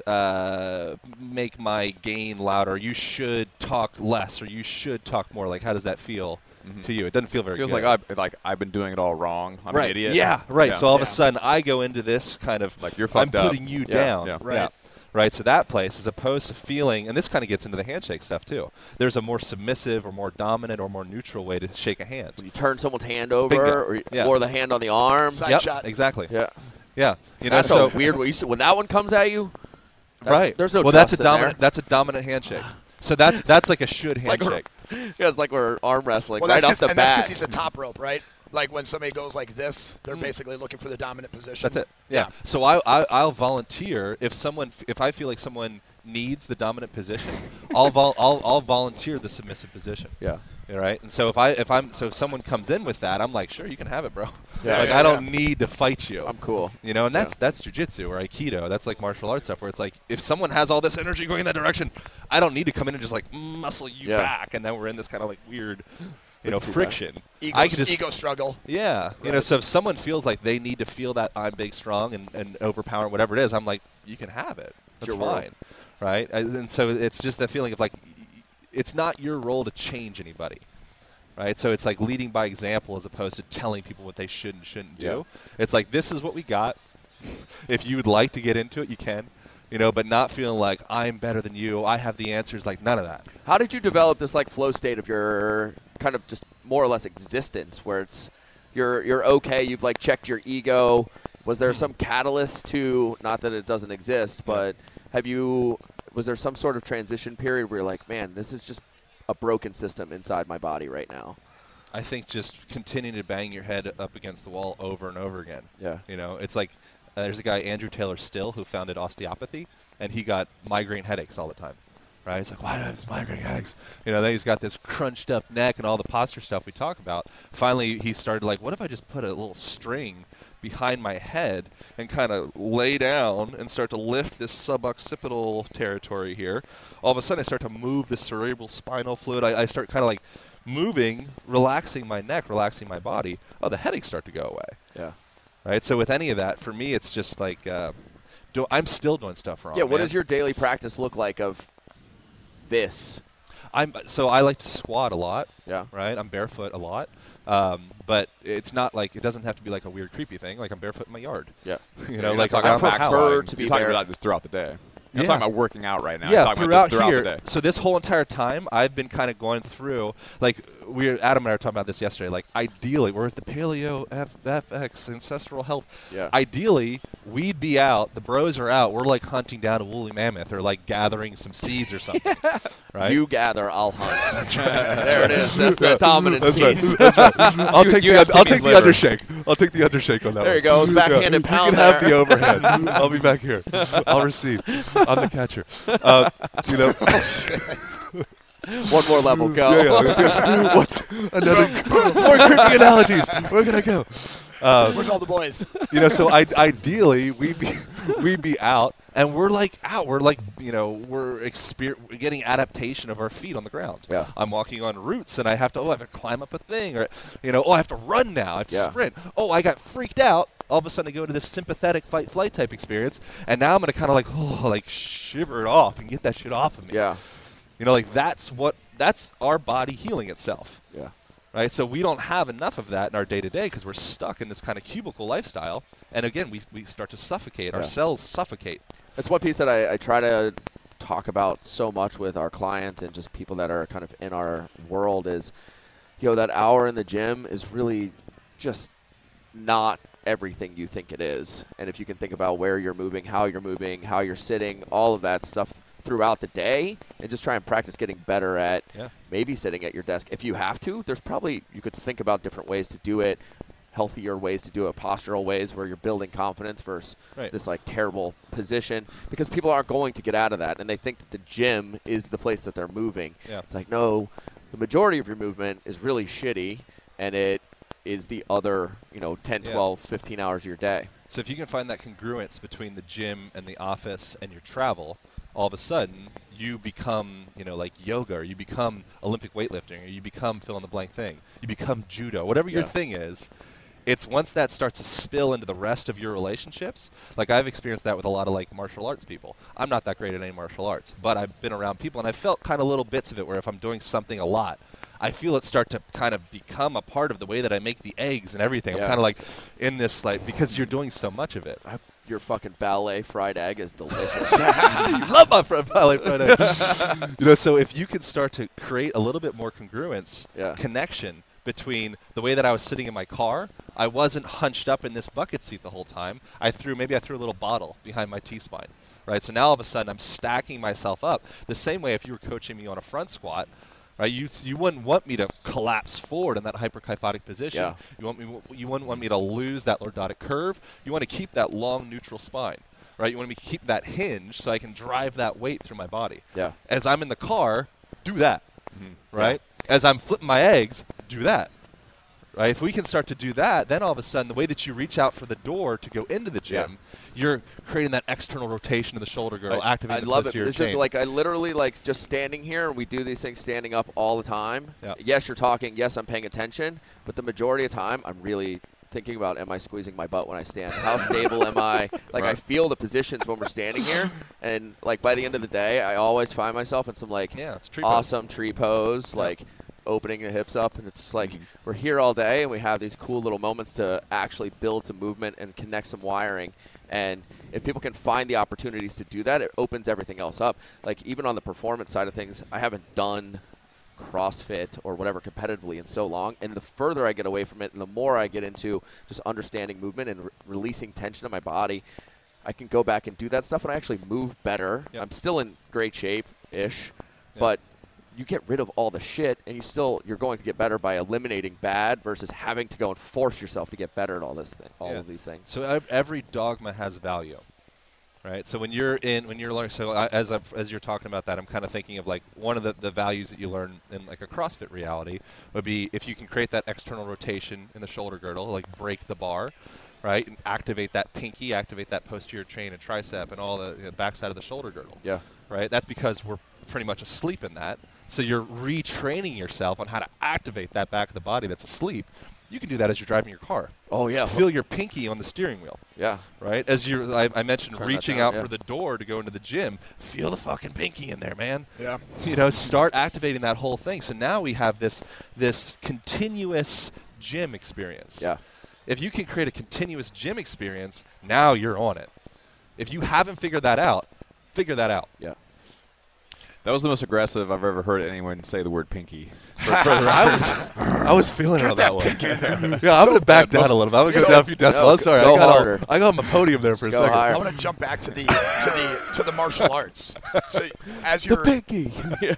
make my gain louder, you should talk less, or you should talk more, like how does that feel to you? It doesn't feel very good. Feels like I've been doing it all wrong. I'm an idiot. Yeah, right. Yeah. So all of a sudden I go into this kind of like you're fucked up. I'm putting you down. Yeah. Right. Yeah. Right, so that place, as opposed to feeling, and this kind of gets into the handshake stuff too. There's a more submissive or more dominant or more neutral way to shake a hand. When you turn someone's hand over, or the hand on the arm. Side shot. Exactly. Yeah. Yeah. That's so weird. When that one comes at you, right? There's no. Well, trust that's a dominant. That's a dominant handshake. So that's like a should handshake. It's like we're arm wrestling well, right off the bat. That's because he's the top rope, right? Like when somebody goes like this, they're basically looking for the dominant position. That's it. Yeah. So I'll volunteer if I feel like someone needs the dominant position, I'll volunteer the submissive position. Yeah. All right. And so if someone comes in with that, I'm like, sure, you can have it, bro. Yeah. I don't need to fight you. I'm cool. And that's jiu-jitsu or aikido. That's like martial arts stuff where it's like if someone has all this energy going in that direction, I don't need to come in and just like muscle you back, and then we're in this kind of like weird friction. Ego struggle. Yeah. Right. So if someone feels like they need to feel that I'm big, strong, and overpowering, whatever it is, I'm like, you can have it. That's fine. Right? And so it's just that feeling of like, it's not your role to change anybody. Right? So it's like leading by example as opposed to telling people what they should and shouldn't do. It's like, this is what we got. If you would like to get into it, you can. But not feeling like I'm better than you. I have the answers. Like none of that. How did you develop this like flow state of your kind of just more or less existence, where it's you're okay? You've like checked your ego. Was there some catalyst to, not that it doesn't exist, but was there some sort of transition period where you're like, man, this is just a broken system inside my body right now? I think just continuing to bang your head up against the wall over and over again. Yeah. It's like. There's a guy, Andrew Taylor Still, who founded osteopathy, and he got migraine headaches all the time. right? It's like, why do I have this migraine headaches? You know, then he's got this crunched up neck and all the posture stuff we talk about. Finally, he started like, what if I just put a little string behind my head and kind of lay down and start to lift this suboccipital territory here. All of a sudden, I start to move the cerebral spinal fluid. I start kind of like moving, relaxing my neck, relaxing my body. Oh, the headaches start to go away. Yeah. Right? So with any of that, for me, it's just like I'm still doing stuff wrong. Yeah, what man. does your daily practice look like of this? So I like to squat a lot. Yeah. Right? I'm barefoot a lot. But it's not like, it doesn't have to be like a weird, creepy thing. Like I'm barefoot in my yard. Yeah. You know, You're like not around talking the about house. back to be You're talking there. about this throughout the day. You're Yeah. talking about working out right now. Yeah, You're talking about this throughout here. the day. So this whole entire time, I've been kind of going through, like, Adam and I were talking about this yesterday. Like, ideally, we're at the Paleo FX, Ancestral Health. Yeah. Ideally, we'd be out. The bros are out. We're like hunting down a woolly mammoth or like gathering some seeds or something. Right? You gather, I'll hunt. That's right. There it is. That's the dominant piece. That's right. I'll take you the have Timmy's the liver. undershake. I'll take the undershake on that. There one. you go. Backhanded You pound can have there. the overhead. I'll be back here. I'll receive. I'm the catcher. You know. One more level, go. Yeah. What's another more creepy analogies? Where can I go? Where's all the boys? You know, so ideally we'd be out, and we're like out. We're like, you know, we're getting adaptation of our feet on the ground. Yeah. I'm walking on roots, and I have to climb up a thing, or you know, I have to run now. I have to sprint. Oh, I got freaked out. All of a sudden, I go into this sympathetic fight-flight type experience, and now I'm gonna kind of like shiver it off and get that shit off of me. Yeah. You know, like that's our body healing itself. Yeah. Right? So we don't have enough of that in our day-to-day because we're stuck in this kind of cubicle lifestyle. And again, we start to suffocate. Our cells suffocate. That's one piece that I try to talk about so much with our clients and just people that are kind of in our world is, you know, that hour in the gym is really just not everything you think it is. And if you can think about where you're moving, how you're sitting, all of that stuff throughout the day, and just try and practice getting better at maybe sitting at your desk. If you have to, there's probably, you could think about different ways to do it, healthier ways to do it, postural ways where you're building confidence versus this like terrible position, because people aren't going to get out of that, and they think that the gym is the place that they're moving. It's like, no, the majority of your movement is really shitty, and it is the other, 10, 12, 15 hours of your day. So if you can find that congruence between the gym and the office and your travel, all of a sudden you become, like yoga, or you become Olympic weightlifting, or you become fill in the blank thing. You become judo, whatever your thing is. It's once that starts to spill into the rest of your relationships. Like I've experienced that with a lot of like martial arts people. I'm not that great at any martial arts, but I've been around people and I felt kind of little bits of it where if I'm doing something a lot, I feel it start to kind of become a part of the way that I make the eggs and everything. I'm kind of like in this, like, because you're doing so much of it. Your fucking ballet fried egg is delicious. Love my ballet fried egg. So if you could start to create a little bit more congruence, connection between the way that I was sitting in my car, I wasn't hunched up in this bucket seat the whole time. Maybe I threw a little bottle behind my T-spine. Right? So now all of a sudden I'm stacking myself up. The same way if you were coaching me on a front squat, right? You wouldn't want me to collapse forward in that hyperkyphotic position. Yeah. You wouldn't want me to lose that lordotic curve. You want to keep that long neutral spine, right? You want me to keep that hinge so I can drive that weight through my body. Yeah. As I'm in the car, do that, right? As I'm flipping my eggs, do that. Right? If we can start to do that, then all of a sudden the way that you reach out for the door to go into the gym, you're creating that external rotation of the shoulder girdle, activating the posterior chain. It's like I literally like just standing here, and we do these things standing up all the time. Yes, you're talking. Yes, I'm paying attention. But the majority of the time, I'm really thinking about, am I squeezing my butt when I stand? How stable am I? Like I feel the positions when we're standing here, and like by the end of the day, I always find myself in some like awesome tree pose, like opening the hips up, and it's like we're here all day and we have these cool little moments to actually build some movement and connect some wiring. And if people can find the opportunities to do that, it opens everything else up. Like even on the performance side of things, I haven't done CrossFit or whatever competitively in so long, and the further I get away from it and the more I get into just understanding movement and releasing tension in my body, I can go back and do that stuff and I actually move better. I'm still in great shape-ish, but you get rid of all the shit, and you're going to get better by eliminating bad versus having to go and force yourself to get better at all of these things. So every dogma has value, right? So when you're learning, so as you're talking about that, I'm kind of thinking of like one of the values that you learn in like a CrossFit reality would be if you can create that external rotation in the shoulder girdle, like break the bar, right, and activate that pinky, activate that posterior chain and tricep and all the backside of the shoulder girdle. Yeah. Right. That's because we're pretty much asleep in that. So you're retraining yourself on how to activate that back of the body that's asleep. You can do that as you're driving your car. Oh, yeah. Feel your pinky on the steering wheel. Yeah. Right? As I mentioned Turn reaching that down, out for the door to go into the gym. Feel the fucking pinky in there, man. Yeah. Start activating that whole thing. So now we have this continuous gym experience. Yeah. If you can create a continuous gym experience, now you're on it. If you haven't figured that out, figure that out. Yeah. That was the most aggressive I've ever heard anyone say the word pinky. I was feeling it on that one. Yeah, I'm going to back down a little bit. I'm going to go down a few decibels. Sorry, go harder. I got on the podium there for a second. higher. I want to jump back to the martial arts. So as you're pinky.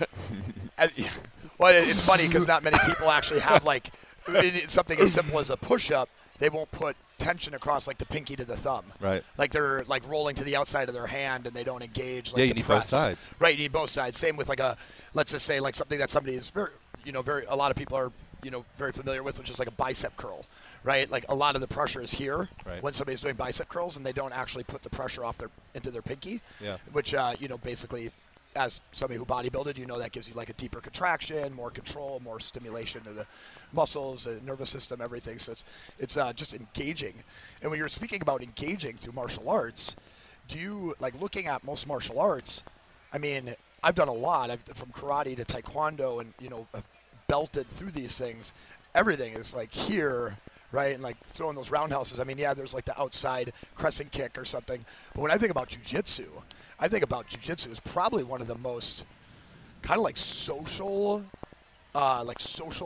well, it's funny because not many people actually have like something as simple as a push-up. They won't put tension across like the pinky to the thumb. Right. Like they're like rolling to the outside of their hand and they don't engage. Like Yeah, you the need press. both sides. Right, you need both sides. Same with like let's just say like something that somebody is very, a lot of people are, very familiar with, which is like a bicep curl. Right, like a lot of the pressure is here when somebody's doing bicep curls and they don't actually put the pressure into their pinky. Yeah. Which basically, as somebody who bodybuilded, that gives you like a deeper contraction, more control, more stimulation of the muscles, the nervous system, everything. So it's just engaging. And when you're speaking about engaging through martial arts, do you like looking at most martial arts? I mean, I've done a lot. From karate to taekwondo, and I've belted through these things. Everything is like here. Right, and like throwing those roundhouses. I mean, yeah, there's like the outside crescent kick or something. But when I think about jiu-jitsu, is probably one of the most kind of like social, like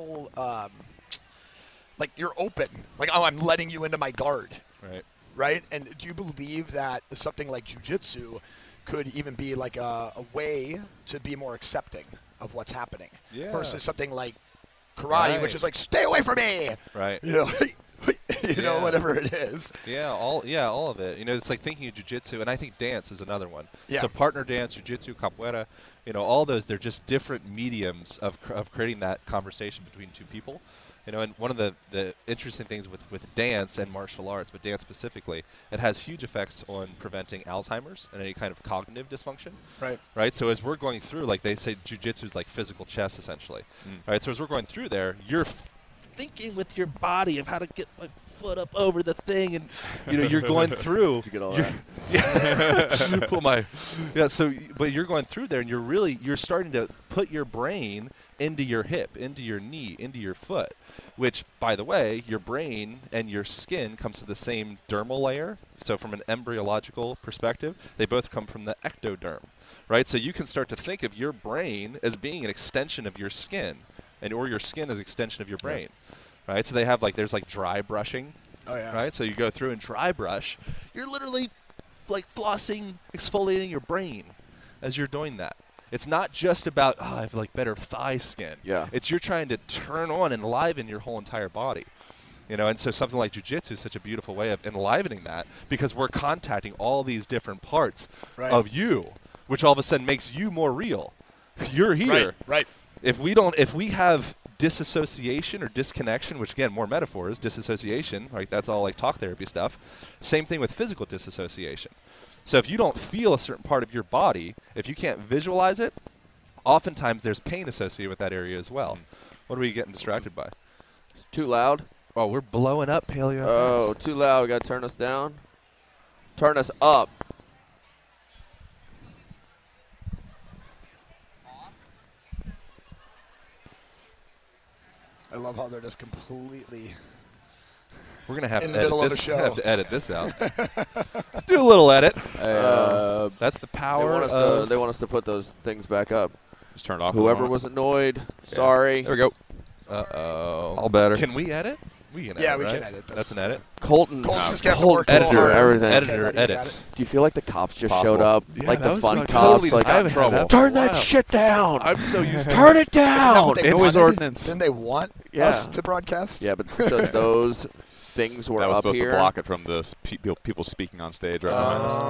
you're open. Like, oh, I'm letting you into my guard. Right. Right? And do you believe that something like jiu-jitsu could even be like a way to be more accepting of what's happening versus something like karate, which is like, stay away from me. Right. Whatever it is. Yeah, all of it. It's like thinking of jiu-jitsu, and I think dance is another one. Yeah. So partner dance, jiu-jitsu, capoeira, all those, they're just different mediums of creating that conversation between two people. And one of the interesting things with dance and martial arts, but dance specifically, it has huge effects on preventing Alzheimer's and any kind of cognitive dysfunction. Right. Right. So as we're going through, like they say, jiu-jitsu is like physical chess, essentially. Right. So as we're going through there, you're thinking with your body of how to get my foot up over the thing, and you're going through. Did you get all that? Yeah. Pull my. Yeah. So, but you're going through there, and you're starting to put your brain into your hip, into your knee, into your foot, which, by the way, your brain and your skin comes to the same dermal layer. So from an embryological perspective, they both come from the ectoderm, right? So you can start to think of your brain as being an extension of your skin, or your skin as an extension of your brain, right? So they have there's dry brushing, right? So you go through and dry brush. You're literally like flossing, exfoliating your brain as you're doing that. It's not just about, I have better thigh skin. Yeah. It's you're trying to turn on and enliven your whole entire body. And so something like jiu-jitsu is such a beautiful way of enlivening that, because we're contacting all these different parts of you, which all of a sudden makes you more real. You're here. Right. If we have disassociation or disconnection, which again, more metaphors, disassociation, right? That's all talk therapy stuff. Same thing with physical disassociation. So if you don't feel a certain part of your body, if you can't visualize it, oftentimes there's pain associated with that area as well. What are we getting distracted by? It's too loud. Oh, we're blowing up, Paleo. Oh, too loud. We got to turn us down. Turn us up. I love how they're just completely We're going to have in to the edit middle of this. the show. Have to edit this out. Do a little edit. That's the They power want us to put those things back up. Just turn it off. Whoever was annoyed, sorry. There we go. Uh-oh. All better. Can we edit? We can edit, Yeah, we right? can edit this. That's an edit? Colton. Cole's just got to work a little editor, harder. everything. Editor, Okay, edit. got it. Do you feel like the cops just Possible. showed up? Yeah, Like that the was fun like cops? totally Like, I haven't had that turn for a that while. shit down. I'm so used to Turn it Isn't that down. what they Noise wanted? ordinance. Didn't they want Yeah. us to broadcast? Yeah, but so those things were that was up supposed here. to block it from the people speaking on stage right behind us.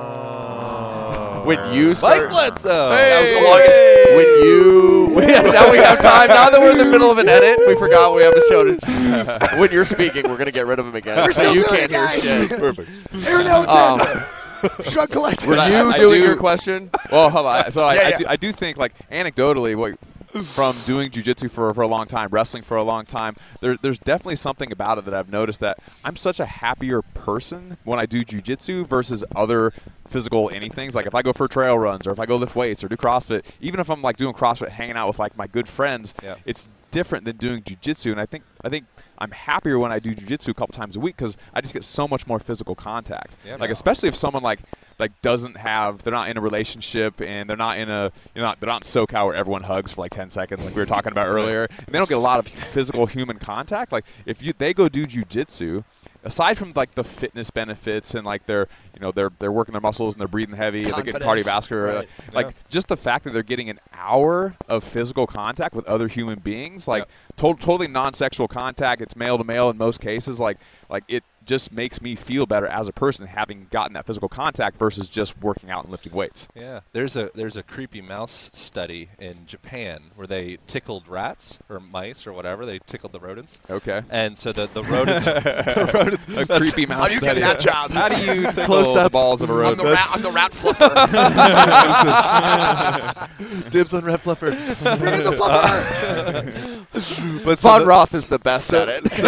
When you start, Mike Bledsoe. That was the longest. when you now we have time. Now that we're in the middle of an edit, we forgot we have a show to. When you're speaking, we're gonna get rid of him again. We're So still you doing can't it, hear guys. shit. Perfect. Aaron Alexander. Shrug Collective. Were you I doing do- your question? Well, hold on. So Yeah. I do think, like, anecdotally, from doing jiu-jitsu for a long time, wrestling for a long time, there's definitely something about it that I've noticed that I'm such a happier person when I do jiu-jitsu versus other physical anythings. Like if I go for trail runs or if I go lift weights or do CrossFit, even if I'm like doing CrossFit, hanging out with like my good friends, it's different than doing jiu-jitsu. And I think I'm happier when I do jiu-jitsu a couple times a week because I just get so much more physical contact. Yeah, like especially if someone like doesn't have, they're not in a relationship and they're not in a, they're not in SoCal where everyone hugs for like 10 seconds like we were talking about earlier. And they don't get a lot of physical human contact. Like if they go do jiu-jitsu, aside from like the fitness benefits and like they're working their muscles and they're breathing heavy, they're getting cardiovascular, right. Just the fact that they're getting an hour of physical contact with other human beings, like totally non-sexual contact. It's male to male in most cases. Like it just makes me feel better as a person having gotten that physical contact versus just working out and lifting weights. Yeah, there's a creepy mouse study in Japan where they tickled rats or mice or whatever. They tickled the rodents. Okay. And so the rodents, A creepy mouse How do you get study. that job? How do you tickle the balls of a rodent? I'm the rat fluffer. dibs on red fluffer. Bring in the fluffer. But Von Roth is the best at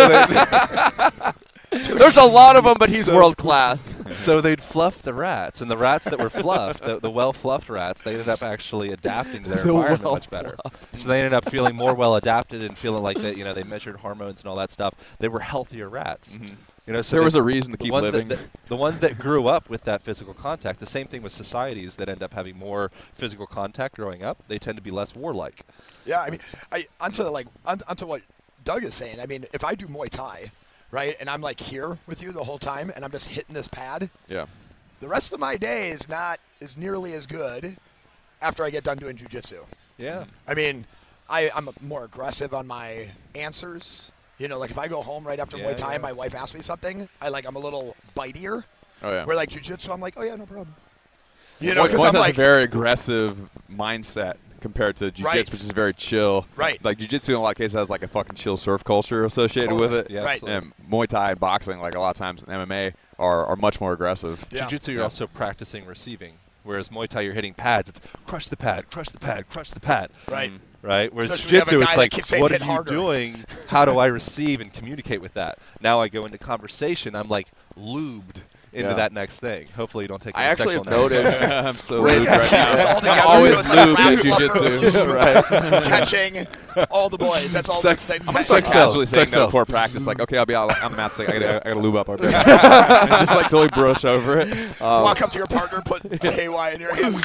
it. There's a lot of them, but he's world class. So they'd fluff the rats, and the rats that were fluffed, the well-fluffed rats, they ended up actually adapting to their environment much better. So they ended up feeling more well-adapted and feeling like that. They measured hormones and all that stuff. They were healthier rats. Mm-hmm. So there was a reason to keep living. The ones that grew up with that physical contact, the same thing with societies that end up having more physical contact growing up, they tend to be less warlike. Yeah, I mean, onto what Doug is saying. I mean, if I do Muay Thai, right, and I'm like here with you the whole time, and I'm just hitting this pad. Yeah. The rest of my day is not as nearly as good after I get done doing jiu-jitsu. Yeah. I mean, I'm more aggressive on my answers. Like if I go home right after Muay Thai and my wife asks me something, I'm a little bitier. Oh yeah. Where like jiu-jitsu, I'm like, oh yeah, no problem. Because I'm a like very aggressive mindset compared to jiu-jitsu, Right. which is very chill. Right. Like jiu-jitsu in a lot of cases has like a fucking chill surf culture associated with it. Yeah, Right. And Muay Thai and boxing, like a lot of times in MMA, are much more aggressive. Yeah. Jiu-jitsu, you're also practicing receiving. Whereas Muay Thai, you're hitting pads. It's crush the pad, crush the pad, crush the pad. right. Right? Whereas Especially when you have a jiu-jitsu, guy it's that like, keeps saying what are hit you harder. doing? How do I receive and communicate with that? Now I go into conversation. I'm like lubed into Yeah. that next thing. Hopefully you don't take I any actually sexual have notice. noticed. I'm so We're lubed gonna right piece this all now. together, I'm always so it's like a lubed rat in fluffer. jiu-jitsu. Right. Catching all the boys. That's all. Sex- I'm I'm gonna just like Sex casually sells. saying Sex that sells. before practice, like, okay, I'll be out. I'm Matt's like, I gotta lube up our bit. Just like totally brush over it. walk up to your partner, put KY in your hand.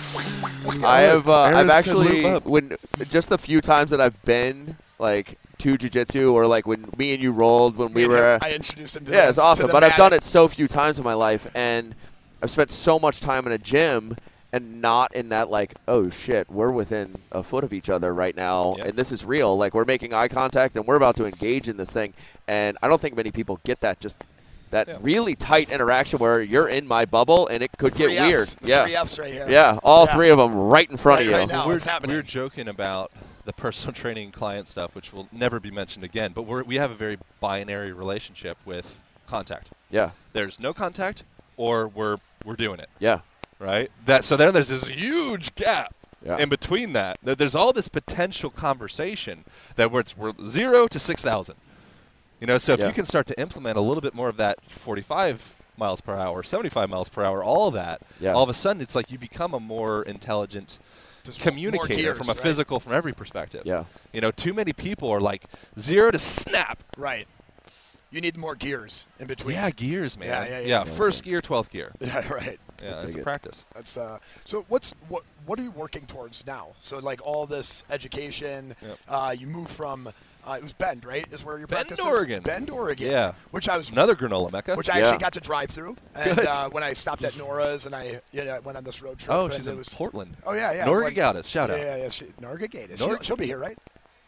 I've Aaron said actually, lube up. when just the few times that I've been like to jiu-jitsu, or like when me and you rolled when we were. I introduced him to Yeah, the, it's awesome. to the But I've mat. done it so few times in my life, and I've spent so much time in a gym and not in that like, oh shit, we're within a foot of each other right now, Yep. and this is real. Like we're making eye contact and we're about to engage in this thing. And I don't think many people get that. Just that really tight interaction where you're in my bubble and it could get Three weird. Fs, the Yeah. 3 Fs right here. Yeah, all Yeah. three of them right in front of you. Right now. we're, it's happening. we're joking about the personal training client stuff, which will never be mentioned again. But we have a very binary relationship with contact. Yeah, There's no contact, or we're doing it. yeah, Right? So then there's this huge gap yeah. in between that. There's all this potential conversation that we're 0 to 6,000. So if Yeah. you can start to implement a little bit more of that 45 miles per hour, 75 miles per hour, all of that, Yeah. all of a sudden it's like you become a more intelligent Just more communicator gears, from a right? physical, from every perspective. Yeah. Too many people are like 0 to snap. Right. You need more gears in between. Yeah, gears, man. Yeah. First gear, 12th gear. Yeah, right. Yeah, it's a it. practice. That's so. What are you working towards now? So like all this education. Yep. You moved from. It was Bend, right? Is where your Bend, practice is? Oregon. Bend, Oregon. Yeah. Which I was. Another granola mecca. Which I Yeah. actually got to drive through, and Good. when I stopped at Nora's and I went on this road trip. Oh, and she's it in was, Portland. Oh yeah. Norga Gaddis, shout out. Yeah. Norga Gaddis. Norga- She'll be here, right?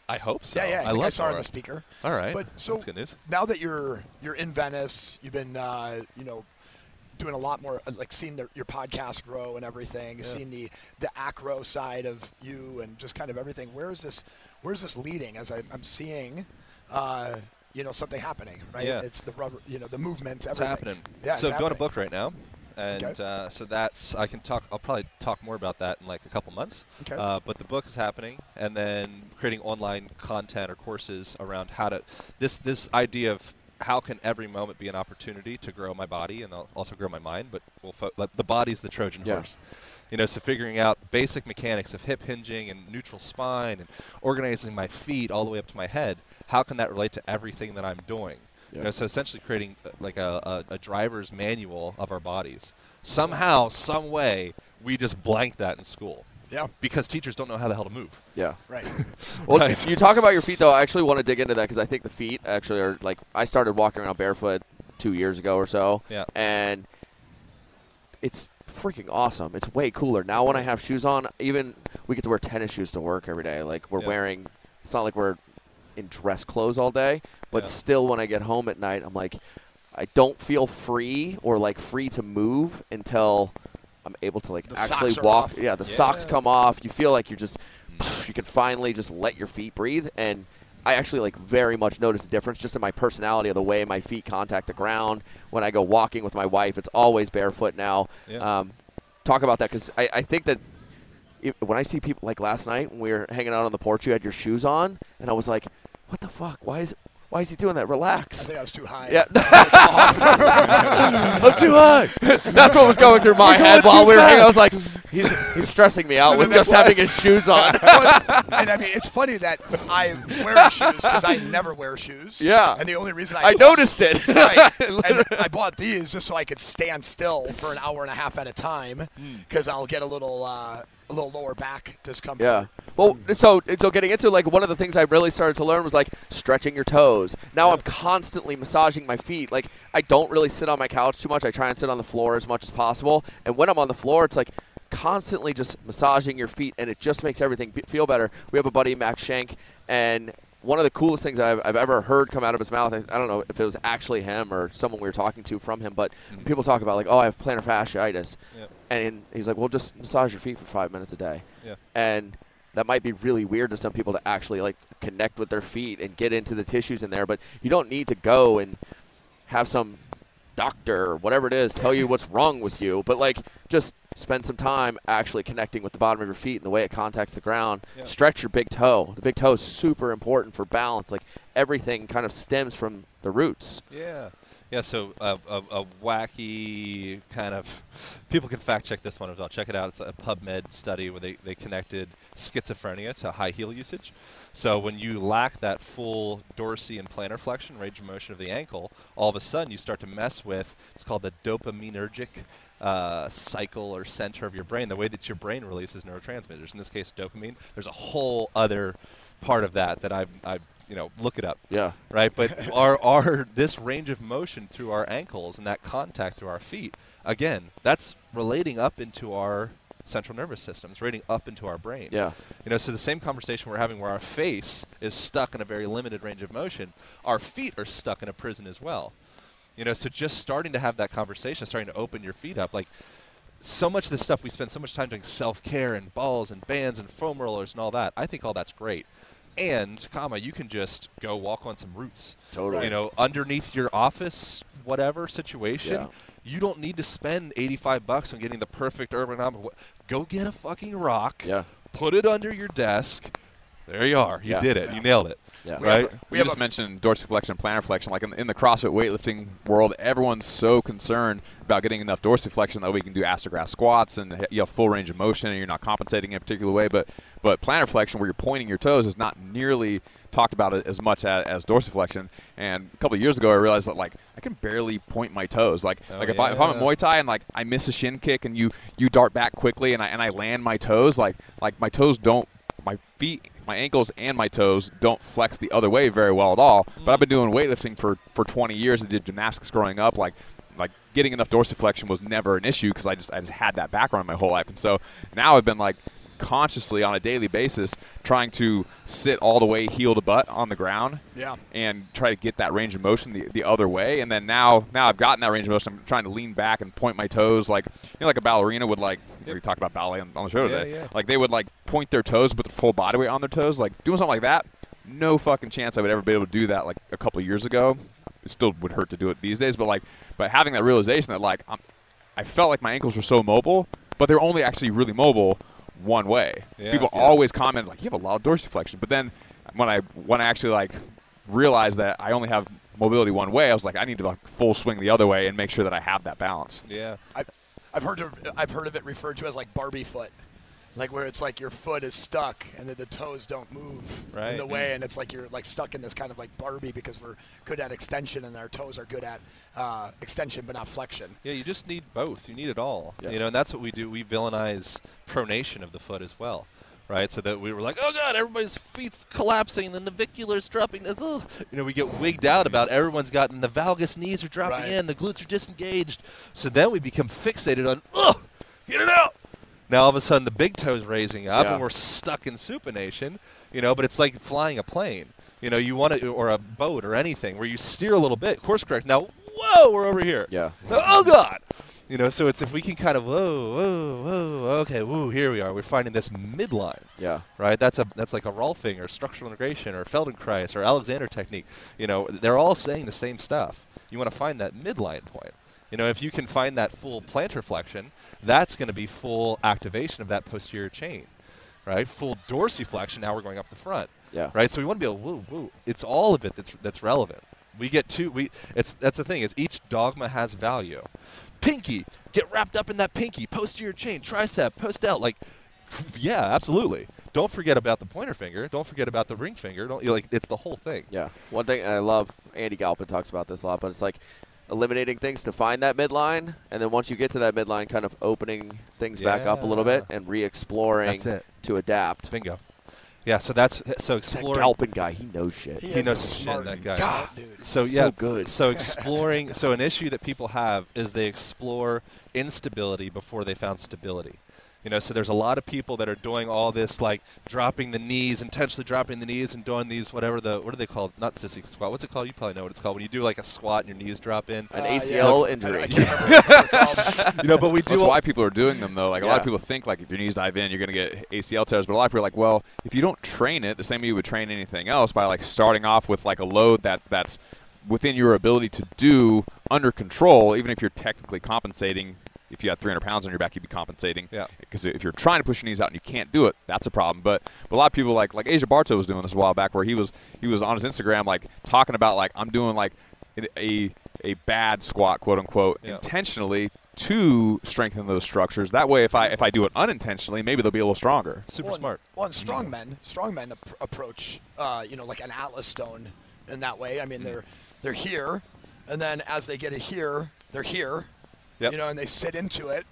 I hope so. Yeah, I saw it on the speaker. All right, but so that's good news. Now that you're in Venice, you've been doing a lot more, like seeing your podcast grow and everything, seeing the acro side of you and just kind of everything. Where's this leading? As I'm seeing, something happening, right? Yeah. It's the rubber, the movement, everything. It's happening. Yeah, so it's going to happening. book right now. And so that's I'll probably talk more about that in like a couple months. Okay. But the book is happening, and then creating online content or courses around how to this idea of how can every moment be an opportunity to grow my body and also grow my mind. But the body's the Trojan horse. So figuring out basic mechanics of hip hinging and neutral spine and organizing my feet all the way up to my head. How can that relate to everything that I'm doing? So essentially creating like a driver's manual of our bodies. Somehow, some way, we just blank that in school. Yeah. Because teachers don't know how the hell to move. Yeah. Right. Well, if you talk about your feet, though, I actually want to dig into that because I think the feet actually are like I started walking around barefoot 2 years ago or so. Yeah. And it's freaking awesome. It's way cooler. Now when I have shoes on, even we get to wear tennis shoes to work every day. Like we're wearing – it's not like we're in dress clothes all day. But still, when I get home at night, I'm like, I don't feel free or like free to move until I'm able to like actually walk. Off. Yeah, the socks come off. You feel like you can finally just let your feet breathe. And I actually like very much notice a difference just in my personality of the way my feet contact the ground. When I go walking with my wife, it's always barefoot now. Yeah. Talk about that because I think that when I see people like last night when we were hanging out on the porch, you had your shoes on, and I was like, what the fuck? Why is he doing that? Relax. I think I was too high. Yeah. I'm too high. That's what was going through my head while we were hanging. I was like, he's stressing me out with just having his shoes on. And I mean, it's funny that I was wearing shoes because I never wear shoes. Yeah. And the only reason I noticed it. Right. And I bought these just so I could stand still for an hour and a half at a time because I'll get a little lower back discomfort. Yeah. Well, so getting into like one of the things I really started to learn was like stretching your toes. Now I'm constantly massaging my feet. Like I don't really sit on my couch too much. I try and sit on the floor as much as possible. And when I'm on the floor, it's like constantly just massaging your feet, and it just makes everything feel better. We have a buddy, Max Schenk, and one of the coolest things I've ever heard come out of his mouth, I don't know if it was actually him or someone we were talking to from him, but people talk about like, oh, I have plantar fasciitis. Yep. And he's like, well, just massage your feet for 5 minutes a day. Yeah. And that might be really weird to some people to actually like connect with their feet and get into the tissues in there, but you don't need to go and have some doctor or whatever it is tell you what's wrong with you, but like just spend some time actually connecting with the bottom of your feet and the way it contacts the ground. Yeah. Stretch your big toe. The big toe is super important for balance. Like everything kind of stems from the roots. Yeah. Yeah, so a wacky kind of – people can fact-check this one as well. Check it out. It's a PubMed study where they connected schizophrenia to high heel usage. So when you lack that full dorsal and plantar flexion, range of motion of the ankle, all of a sudden you start to mess with – it's called the dopaminergic cycle or center of your brain, the way that your brain releases neurotransmitters, in this case dopamine. There's a whole other part of that I've look it up. Yeah. Right. But our this range of motion through our ankles and that contact through our feet, again, that's relating up into our central nervous system. It's relating up into our brain. Yeah. So the same conversation we're having where our face is stuck in a very limited range of motion, our feet are stuck in a prison as well. So just starting to have that conversation, starting to open your feet up, like so much of this stuff we spend so much time doing self-care and balls and bands and foam rollers and all that. I think all that's great. And, you can just go walk on some roots. Totally. Underneath your office, whatever situation, Yeah. you don't need to spend $85 on getting the perfect ergonomic. Go get a fucking rock. Yeah. Put it under your desk. There you are. You did it. You nailed it. Yeah. Right? We just mentioned dorsiflexion and plantar flexion. Like in the CrossFit weightlifting world, everyone's so concerned about getting enough dorsiflexion that we can do astrograph squats and you have full range of motion and you're not compensating in a particular way. But plantar flexion, where you're pointing your toes, is not nearly talked about as much as dorsiflexion. And a couple of years ago, I realized that I can barely point my toes. If I'm at Muay Thai and I miss a shin kick and you dart back quickly and I land my toes, like my toes don't. My feet, my ankles, and my toes don't flex the other way very well at all. But I've been doing weightlifting for 20 years. I did gymnastics growing up. Like getting enough dorsiflexion was never an issue because I just had that background my whole life. And so now I've been consciously on a daily basis trying to sit all the way heel to butt on the ground and try to get that range of motion the other way. And then now I've gotten that range of motion. I'm trying to lean back and point my toes like like a ballerina would like. We talked about ballet on the show today. Yeah. Like they would like point their toes, put their full body weight on their toes, like doing something like that. No fucking chance I would ever be able to do that like a couple of years ago. It still would hurt to do it these days, but having that realization that like I felt like my ankles were so mobile, but they're only actually really mobile one way. People always comment like, you have a lot of dorsiflexion, but then when I actually like realized that I only have mobility one way, I was like, I need to like full swing the other way and make sure that I have that balance. Yeah, I've heard of it referred to as like Barbie foot, like where it's like your foot is stuck and then the toes don't move in the way, and it's like you're like stuck in this kind of like Barbie because we're good at extension and our toes are good at extension but not flexion. Yeah, you just need both. You need it all. Yeah. And that's what we do. We villainize pronation of the foot as well. Right, so that we were like, oh God, everybody's feet's collapsing, the navicular's dropping. We get wigged out about everyone's gotten the valgus knees are dropping in, the glutes are disengaged. So then we become fixated on, get it out. Now all of a sudden the big toe's raising up and we're stuck in supination. But it's like flying a plane. You want to, or a boat or anything where you steer a little bit, course correct. Now, whoa, we're over here. Yeah. Oh God. So it's if we can kind of okay, here we are. We're finding this midline. Yeah. Right. That's like a Rolfing or structural integration or Feldenkrais or Alexander technique. They're all saying the same stuff. You want to find that midline point. If you can find that full plantar flexion, that's going to be full activation of that posterior chain. Right. Full dorsiflexion. Now we're going up the front. Yeah. Right. So we want to be able It's all of it that's relevant. We get that's the thing is each dogma has value. Pinky, get wrapped up in that pinky, posterior chain, tricep, post out. Like, yeah, absolutely. Don't forget about the pointer finger. Don't forget about the ring finger. It's the whole thing. Yeah. One thing I love, Andy Galpin talks about this a lot, but it's like eliminating things to find that midline, and then once you get to that midline, kind of opening things back up a little bit and re-exploring to adapt. Bingo. Yeah, so exploring. That Galpin guy, he knows shit. He knows shit, that guy. God, dude. So good. So exploring. So an issue that people have is they explore instability before they found stability. So there's a lot of people that are doing all this, like dropping the knees, intentionally dropping the knees, and doing these what are they called? Not sissy squat. What's it called? You probably know what it's called when you do like a squat and your knees drop in. An ACL injury. I can't remember but we do. That's why people are doing them though. Like a lot of people think like if your knees dive in, you're gonna get ACL tears. But a lot of people are like, well, if you don't train it the same way you would train anything else by like starting off with like a load that's within your ability to do under control, even if you're technically compensating. If you had 300 pounds on your back, you'd be compensating. Yeah. Because if you're trying to push your knees out and you can't do it, that's a problem. But a lot of people like Asia Barto was doing this a while back, where he was on his Instagram like talking about like I'm doing like a bad squat, quote unquote, intentionally to strengthen those structures. That way, if I do it unintentionally, maybe they'll be a little stronger. Super smart. Well, and strongmen approach like an Atlas stone in that way. I mean, they're here, and then as they get it here, they're here. Yep. And they sit into it,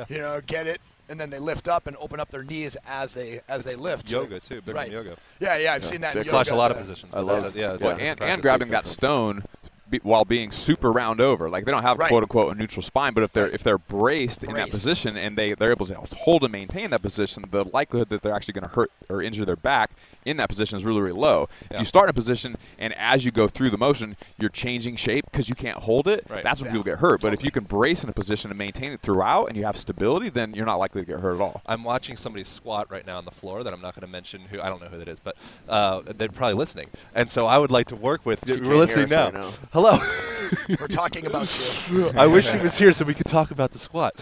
get it, and then they lift up and open up their knees as they lift. Yoga too, Bikram yoga. Yeah, I've seen that in yoga. A lot of positions. I love it. Yeah, and grabbing that stone while being super round over. Like they don't have quote unquote a neutral spine, but if they're braced in that position and they're able to hold and maintain that position, the likelihood that they're actually going to hurt or injure their back in that position is really, really low. If you start in a position and as you go through the motion, you're changing shape because you can't hold it, that's when people get hurt. But if you can brace in a position and maintain it throughout and you have stability, then you're not likely to get hurt at all. I'm watching somebody squat right now on the floor that I'm not going to mention who. I don't know who that is, but they're probably listening. And so I would like to work with. We're listening now. Right now. Hello. We're talking about you. I wish he was here so we could talk about the squat.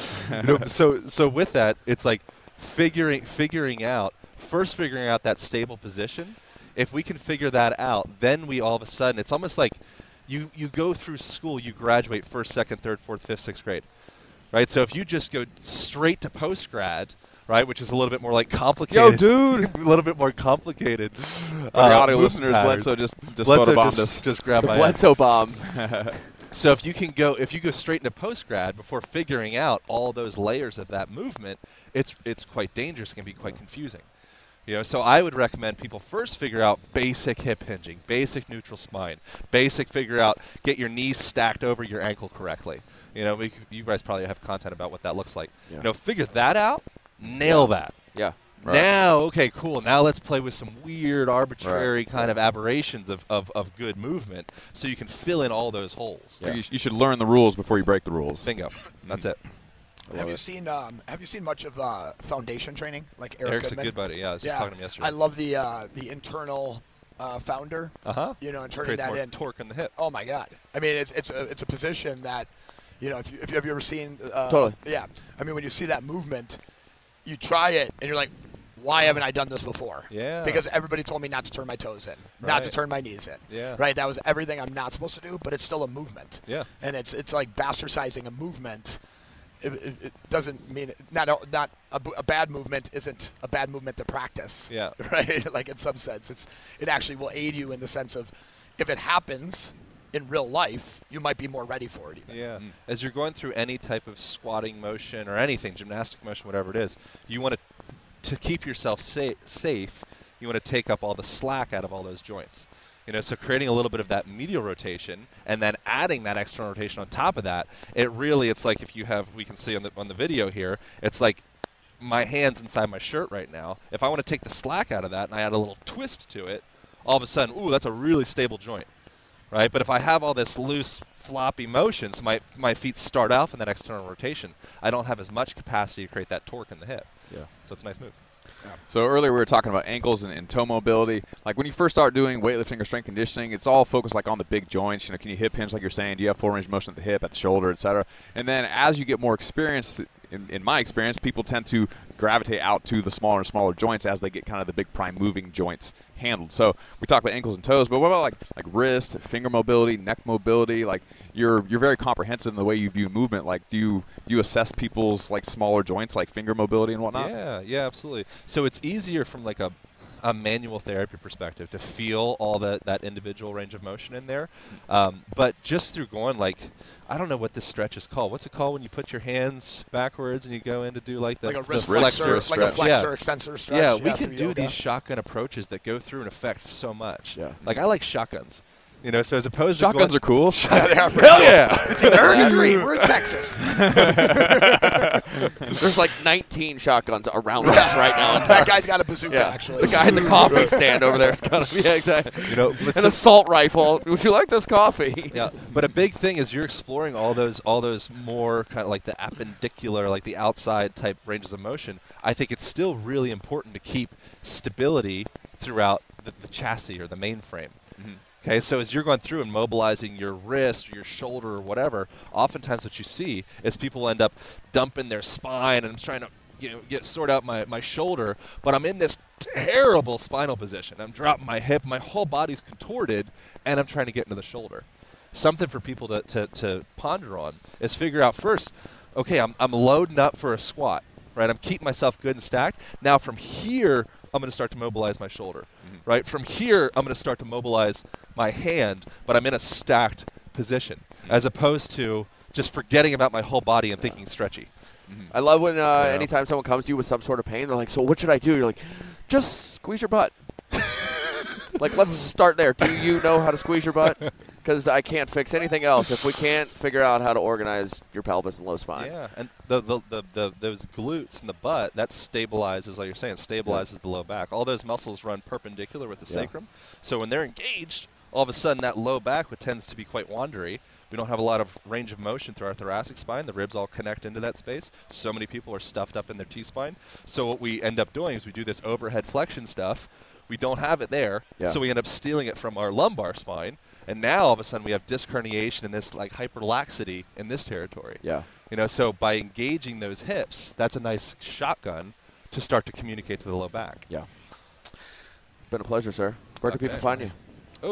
So with that, it's like figuring out that stable position. If we can figure that out, then we all of a sudden, it's almost like you go through school, you graduate 1st, 2nd, 3rd, 4th, 5th, 6th grade, right? So if you just go straight to post-grad, right, which is a little bit more like complicated. Yo, dude! A little bit more complicated. For the audio listeners, Bledsoe just photobombed us. Just grab my Bledsoe bomb. So if you go straight into post-grad before figuring out all those layers of that movement, it's quite dangerous. It can be quite confusing. So I would recommend people first figure out basic hip hinging, basic neutral spine, get your knees stacked over your ankle correctly. You guys probably have content about what that looks like. Figure that out, nail that. Yeah. Right. Now, okay, cool. Now let's play with some weird, arbitrary kind of aberrations of good movement, so you can fill in all those holes. So you should learn the rules before you break the rules. Bingo. That's it. Have you seen much of foundation training, like Eric's Goodman? a good buddy. Yeah, I was just talking to him yesterday. I love the internal founder. And turning Creates that more in. torque in the hip. Oh my God! I mean, it's a position that, have you ever seen? Totally. Yeah. I mean, when you see that movement, you try it and you're like, why haven't I done this before? Yeah. Because everybody told me not to turn my toes in, not to turn my knees in. Yeah. Right. That was everything I'm not supposed to do, but it's still a movement. Yeah. And it's like bastardizing a movement. It doesn't mean not a bad movement isn't a bad movement to practice. Yeah. Right. Like in some sense, it actually will aid you in the sense of if it happens in real life, you might be more ready for it even. Yeah. As you're going through any type of squatting motion or anything, gymnastic motion, whatever it is, you want to keep yourself safe. You want to take up all the slack out of all those joints. So creating a little bit of that medial rotation and then adding that external rotation on top of that, it's like if you have, we can see on the video here, it's like my hand's inside my shirt right now. If I want to take the slack out of that and I add a little twist to it, all of a sudden, ooh, that's a really stable joint. Right, but if I have all this loose, floppy motion, so my feet start off in that external rotation, I don't have as much capacity to create that torque in the hip. Yeah. So it's a nice move. So earlier we were talking about ankles and toe mobility. Like when you first start doing weightlifting or strength conditioning, it's all focused like on the big joints. Can you hip hinge like you're saying? Do you have full range of motion at the hip, at the shoulder, et cetera? And then as you get more experience, in my experience, people tend to gravitate out to the smaller and smaller joints as they get kind of the big prime moving joints handled. So we talk about ankles and toes, but what about like wrist, finger mobility, neck mobility? Like you're very comprehensive in the way you view movement. Like do you assess people's like smaller joints like finger mobility and whatnot? Yeah, absolutely. So it's easier from like a manual therapy perspective to feel all that individual range of motion in there. But just through going I don't know what this stretch is called. What's it called when you put your hands backwards and you go in to do like a wrist flexor like a flexor extensor stretch? Yeah, we can do these shotgun approaches that go through and affect so much. Yeah. Like I like shotguns. So as opposed Shotguns to are cool. Hell yeah! It's in American Dream. We're in Texas. There's like 19 shotguns around us right now. That guy's got a bazooka, actually. The guy at the coffee stand over there is kind of, yeah, exactly. But an assault rifle. Would you like this coffee? Yeah, but a big thing is you're exploring all those more kind of like the appendicular, like the outside type ranges of motion. I think it's still really important to keep stability throughout the chassis or the mainframe. Mm-hmm. Okay, so as you're going through and mobilizing your wrist or your shoulder or whatever, oftentimes what you see is people end up dumping their spine, and I'm trying to sort out my shoulder, but I'm in this terrible spinal position. I'm dropping my hip, my whole body's contorted, and I'm trying to get into the shoulder. Something for people to ponder on is figure out first, okay, I'm loading up for a squat, right? I'm keeping myself good and stacked. Now from here, I'm going to start to mobilize my shoulder, right? From here, I'm going to start to mobilize my hand, but I'm in a stacked position, as opposed to just forgetting about my whole body and thinking stretchy. I love when anytime someone comes to you with some sort of pain, they're like, so what should I do? You're like, just squeeze your butt. Like, let's start there. Do you know how to squeeze your butt? Because I can't fix anything else if we can't figure out how to organize your pelvis and low spine. Yeah, and those glutes in the butt, that stabilizes, like you're saying, stabilizes the low back. All those muscles run perpendicular with the sacrum. So when they're engaged, all of a sudden that low back, which tends to be quite wandery, we don't have a lot of range of motion through our thoracic spine. The ribs all connect into that space. So many people are stuffed up in their T-spine. So what we end up doing is we do this overhead flexion stuff. We don't have it there, so we end up stealing it from our lumbar spine. And now all of a sudden we have disc herniation and this like hyperlaxity in this territory. Yeah. So by engaging those hips, that's a nice shotgun to start to communicate to the low back. Yeah. Been a pleasure, sir. Where can people find you?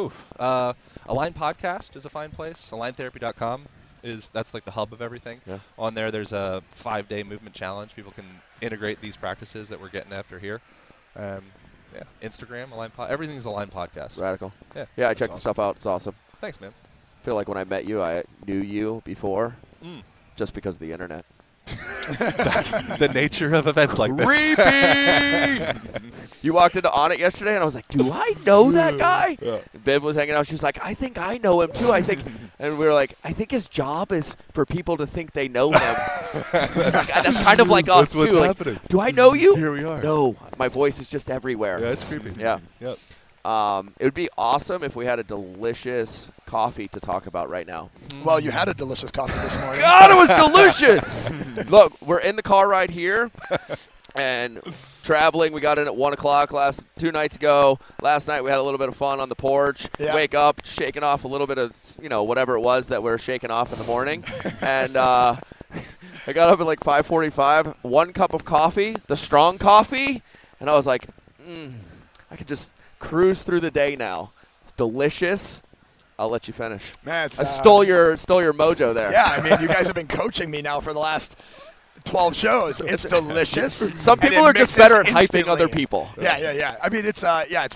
Align Podcast is a fine place. AlignTherapy.com that's like the hub of everything. Yeah. On there, there's a 5-day movement challenge. People can integrate these practices that we're getting after here. Instagram, Align everything's Align Podcast. Radical. Yeah, I checked the stuff out. It's awesome. Thanks, man. I feel like when I met you, I knew you before, just because of the internet. That's the nature of events like this. Repeat! You walked into On It yesterday, and I was like, do I know that guy? Yeah. Viv was hanging out. She was like, I think I know him, too. And we were like, I think his job is for people to think they know him. That's kind of like us, That's what's too. happening. Like, do I know you? Here we are. No, my voice is just everywhere. Yeah, it's creepy. Yeah. Yep. It would be awesome if we had a delicious coffee to talk about right now. Well, you had a delicious coffee this morning. God, it was delicious. Look, we're in the car right here, and traveling. We got in at 1 o'clock 2 nights ago. Last night we had a little bit of fun on the porch. Yeah. Wake up, shaking off a little bit of, whatever it was that we're shaking off in the morning. And I got up at like 5:45, 1 cup of coffee, the strong coffee, and I was like, I could just cruise through the day now. It's delicious. I'll let you finish. Man, it's, I stole your mojo there. Yeah, I mean, you guys have been coaching me now for the last 12 shows. It's delicious. Some and people it are just mixes better at hyping instantly. other people. Yeah. I mean, it's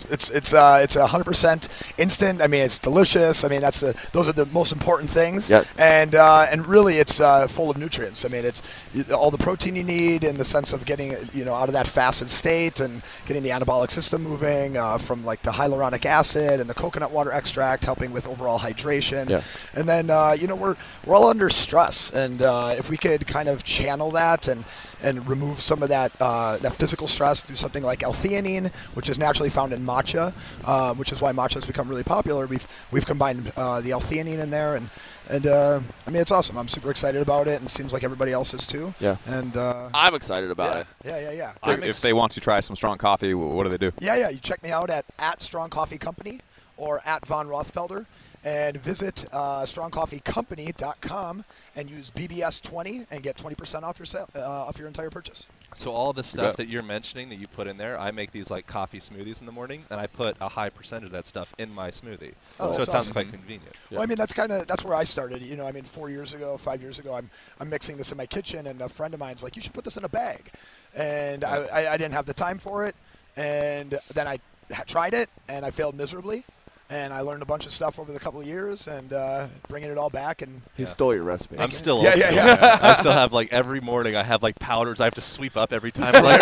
100% instant. I mean, it's delicious. I mean, those are the most important things. Yep. And really, it's full of nutrients. I mean, it's all the protein you need in the sense of getting out of that fasted state and getting the anabolic system moving from like the hyaluronic acid and the coconut water extract, helping with overall hydration. Yeah. And then we're all under stress, and if we could kind of channel that and remove some of that physical stress through something like L-theanine, which is naturally found in matcha, which is why matcha has become really popular. We've combined the L-theanine in there, and I mean, it's awesome. I'm super excited about it, and it seems like everybody else is too. Yeah. And I'm excited about it. Yeah. If they want to try some strong coffee, what do they do? Yeah. You check me out at Strong Coffee Company or at Von Rothfelder, and visit strongcoffeecompany.com and use BBS20 and get 20% off your entire purchase. So all the stuff that you're mentioning that you put in there, I make these like coffee smoothies in the morning, and I put a high percentage of that stuff in my smoothie. Oh, so it that's sounds awesome. quite convenient. Well, I mean, that's where I started. I mean, 5 years ago, I'm mixing this in my kitchen, and a friend of mine's like, you should put this in a bag. And I didn't have the time for it, and then I tried it, and I failed miserably. And I learned a bunch of stuff over the couple of years, and bringing it all back. And He stole your recipe. I'm still Yeah. I still have like every morning I have like powders I have to sweep up every time. Like,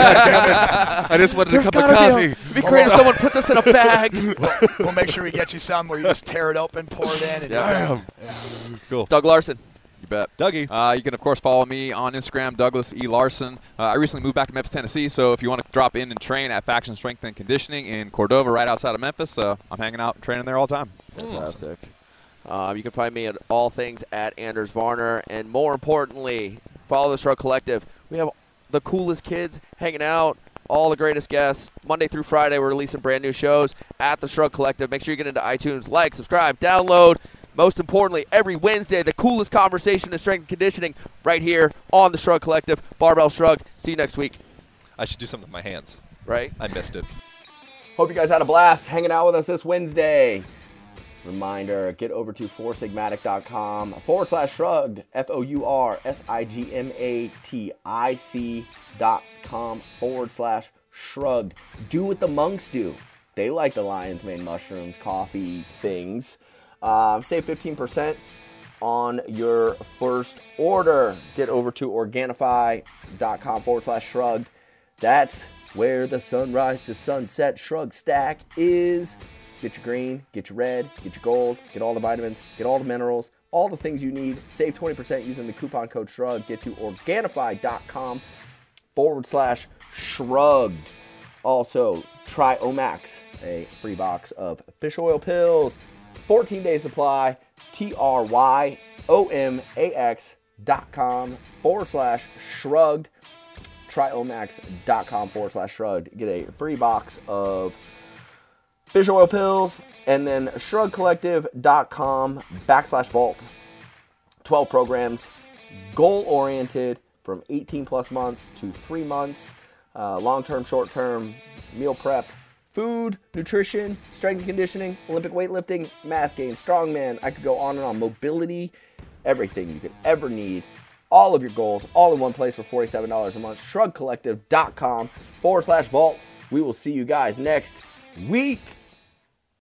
I just wanted a cup of coffee. It'd be great if someone put this in a bag. we'll make sure we get you some where you just tear it open, pour it in, and Yeah. Cool. Doug Larson. You bet. Dougie. You can, of course, follow me on Instagram, Douglas E. Larson. I recently moved back to Memphis, Tennessee, so if you want to drop in and train at Faction Strength and Conditioning in Cordova, right outside of Memphis, I'm hanging out and training there all the time. Fantastic. You can find me at all things at Anders Varner, and more importantly, follow the Shrug Collective. We have the coolest kids hanging out, all the greatest guests. Monday through Friday, we're releasing brand new shows at the Shrug Collective. Make sure you get into iTunes, like, subscribe, download. Most importantly, every Wednesday, the coolest conversation in strength and conditioning right here on the Shrug Collective. Barbell Shrugged. See you next week. I should do something with my hands. Right? I missed it. Hope you guys had a blast hanging out with us this Wednesday. Reminder, get over to foursigmatic.com/shrugged, FOURSIGMATIC.com/shrugged. Do what the monks do. They like the lion's mane mushrooms, coffee, things. Save 15% on your first order. Get over to Organifi.com/shrugged. That's where the sunrise to sunset shrug stack is. Get your green, get your red, get your gold, get all the vitamins, get all the minerals, all the things you need. Save 20% using the coupon code SHRUG. Get to Organifi.com/shrugged. Also, try Omax, a free box of fish oil pills. 14-day supply, TRYOMAX.com/shrugged. Tryomax.com/shrugged. Get a free box of fish oil pills, and then shrugcollective.com/vault. 12 programs, goal-oriented from 18 plus months to 3 months, long-term, short-term, meal prep, food, nutrition, strength and conditioning, Olympic weightlifting, mass gain, strongman. I could go on and on. Mobility, everything you could ever need. All of your goals, all in one place for $47 a month. Shrugcollective.com/vault. We will see you guys next week.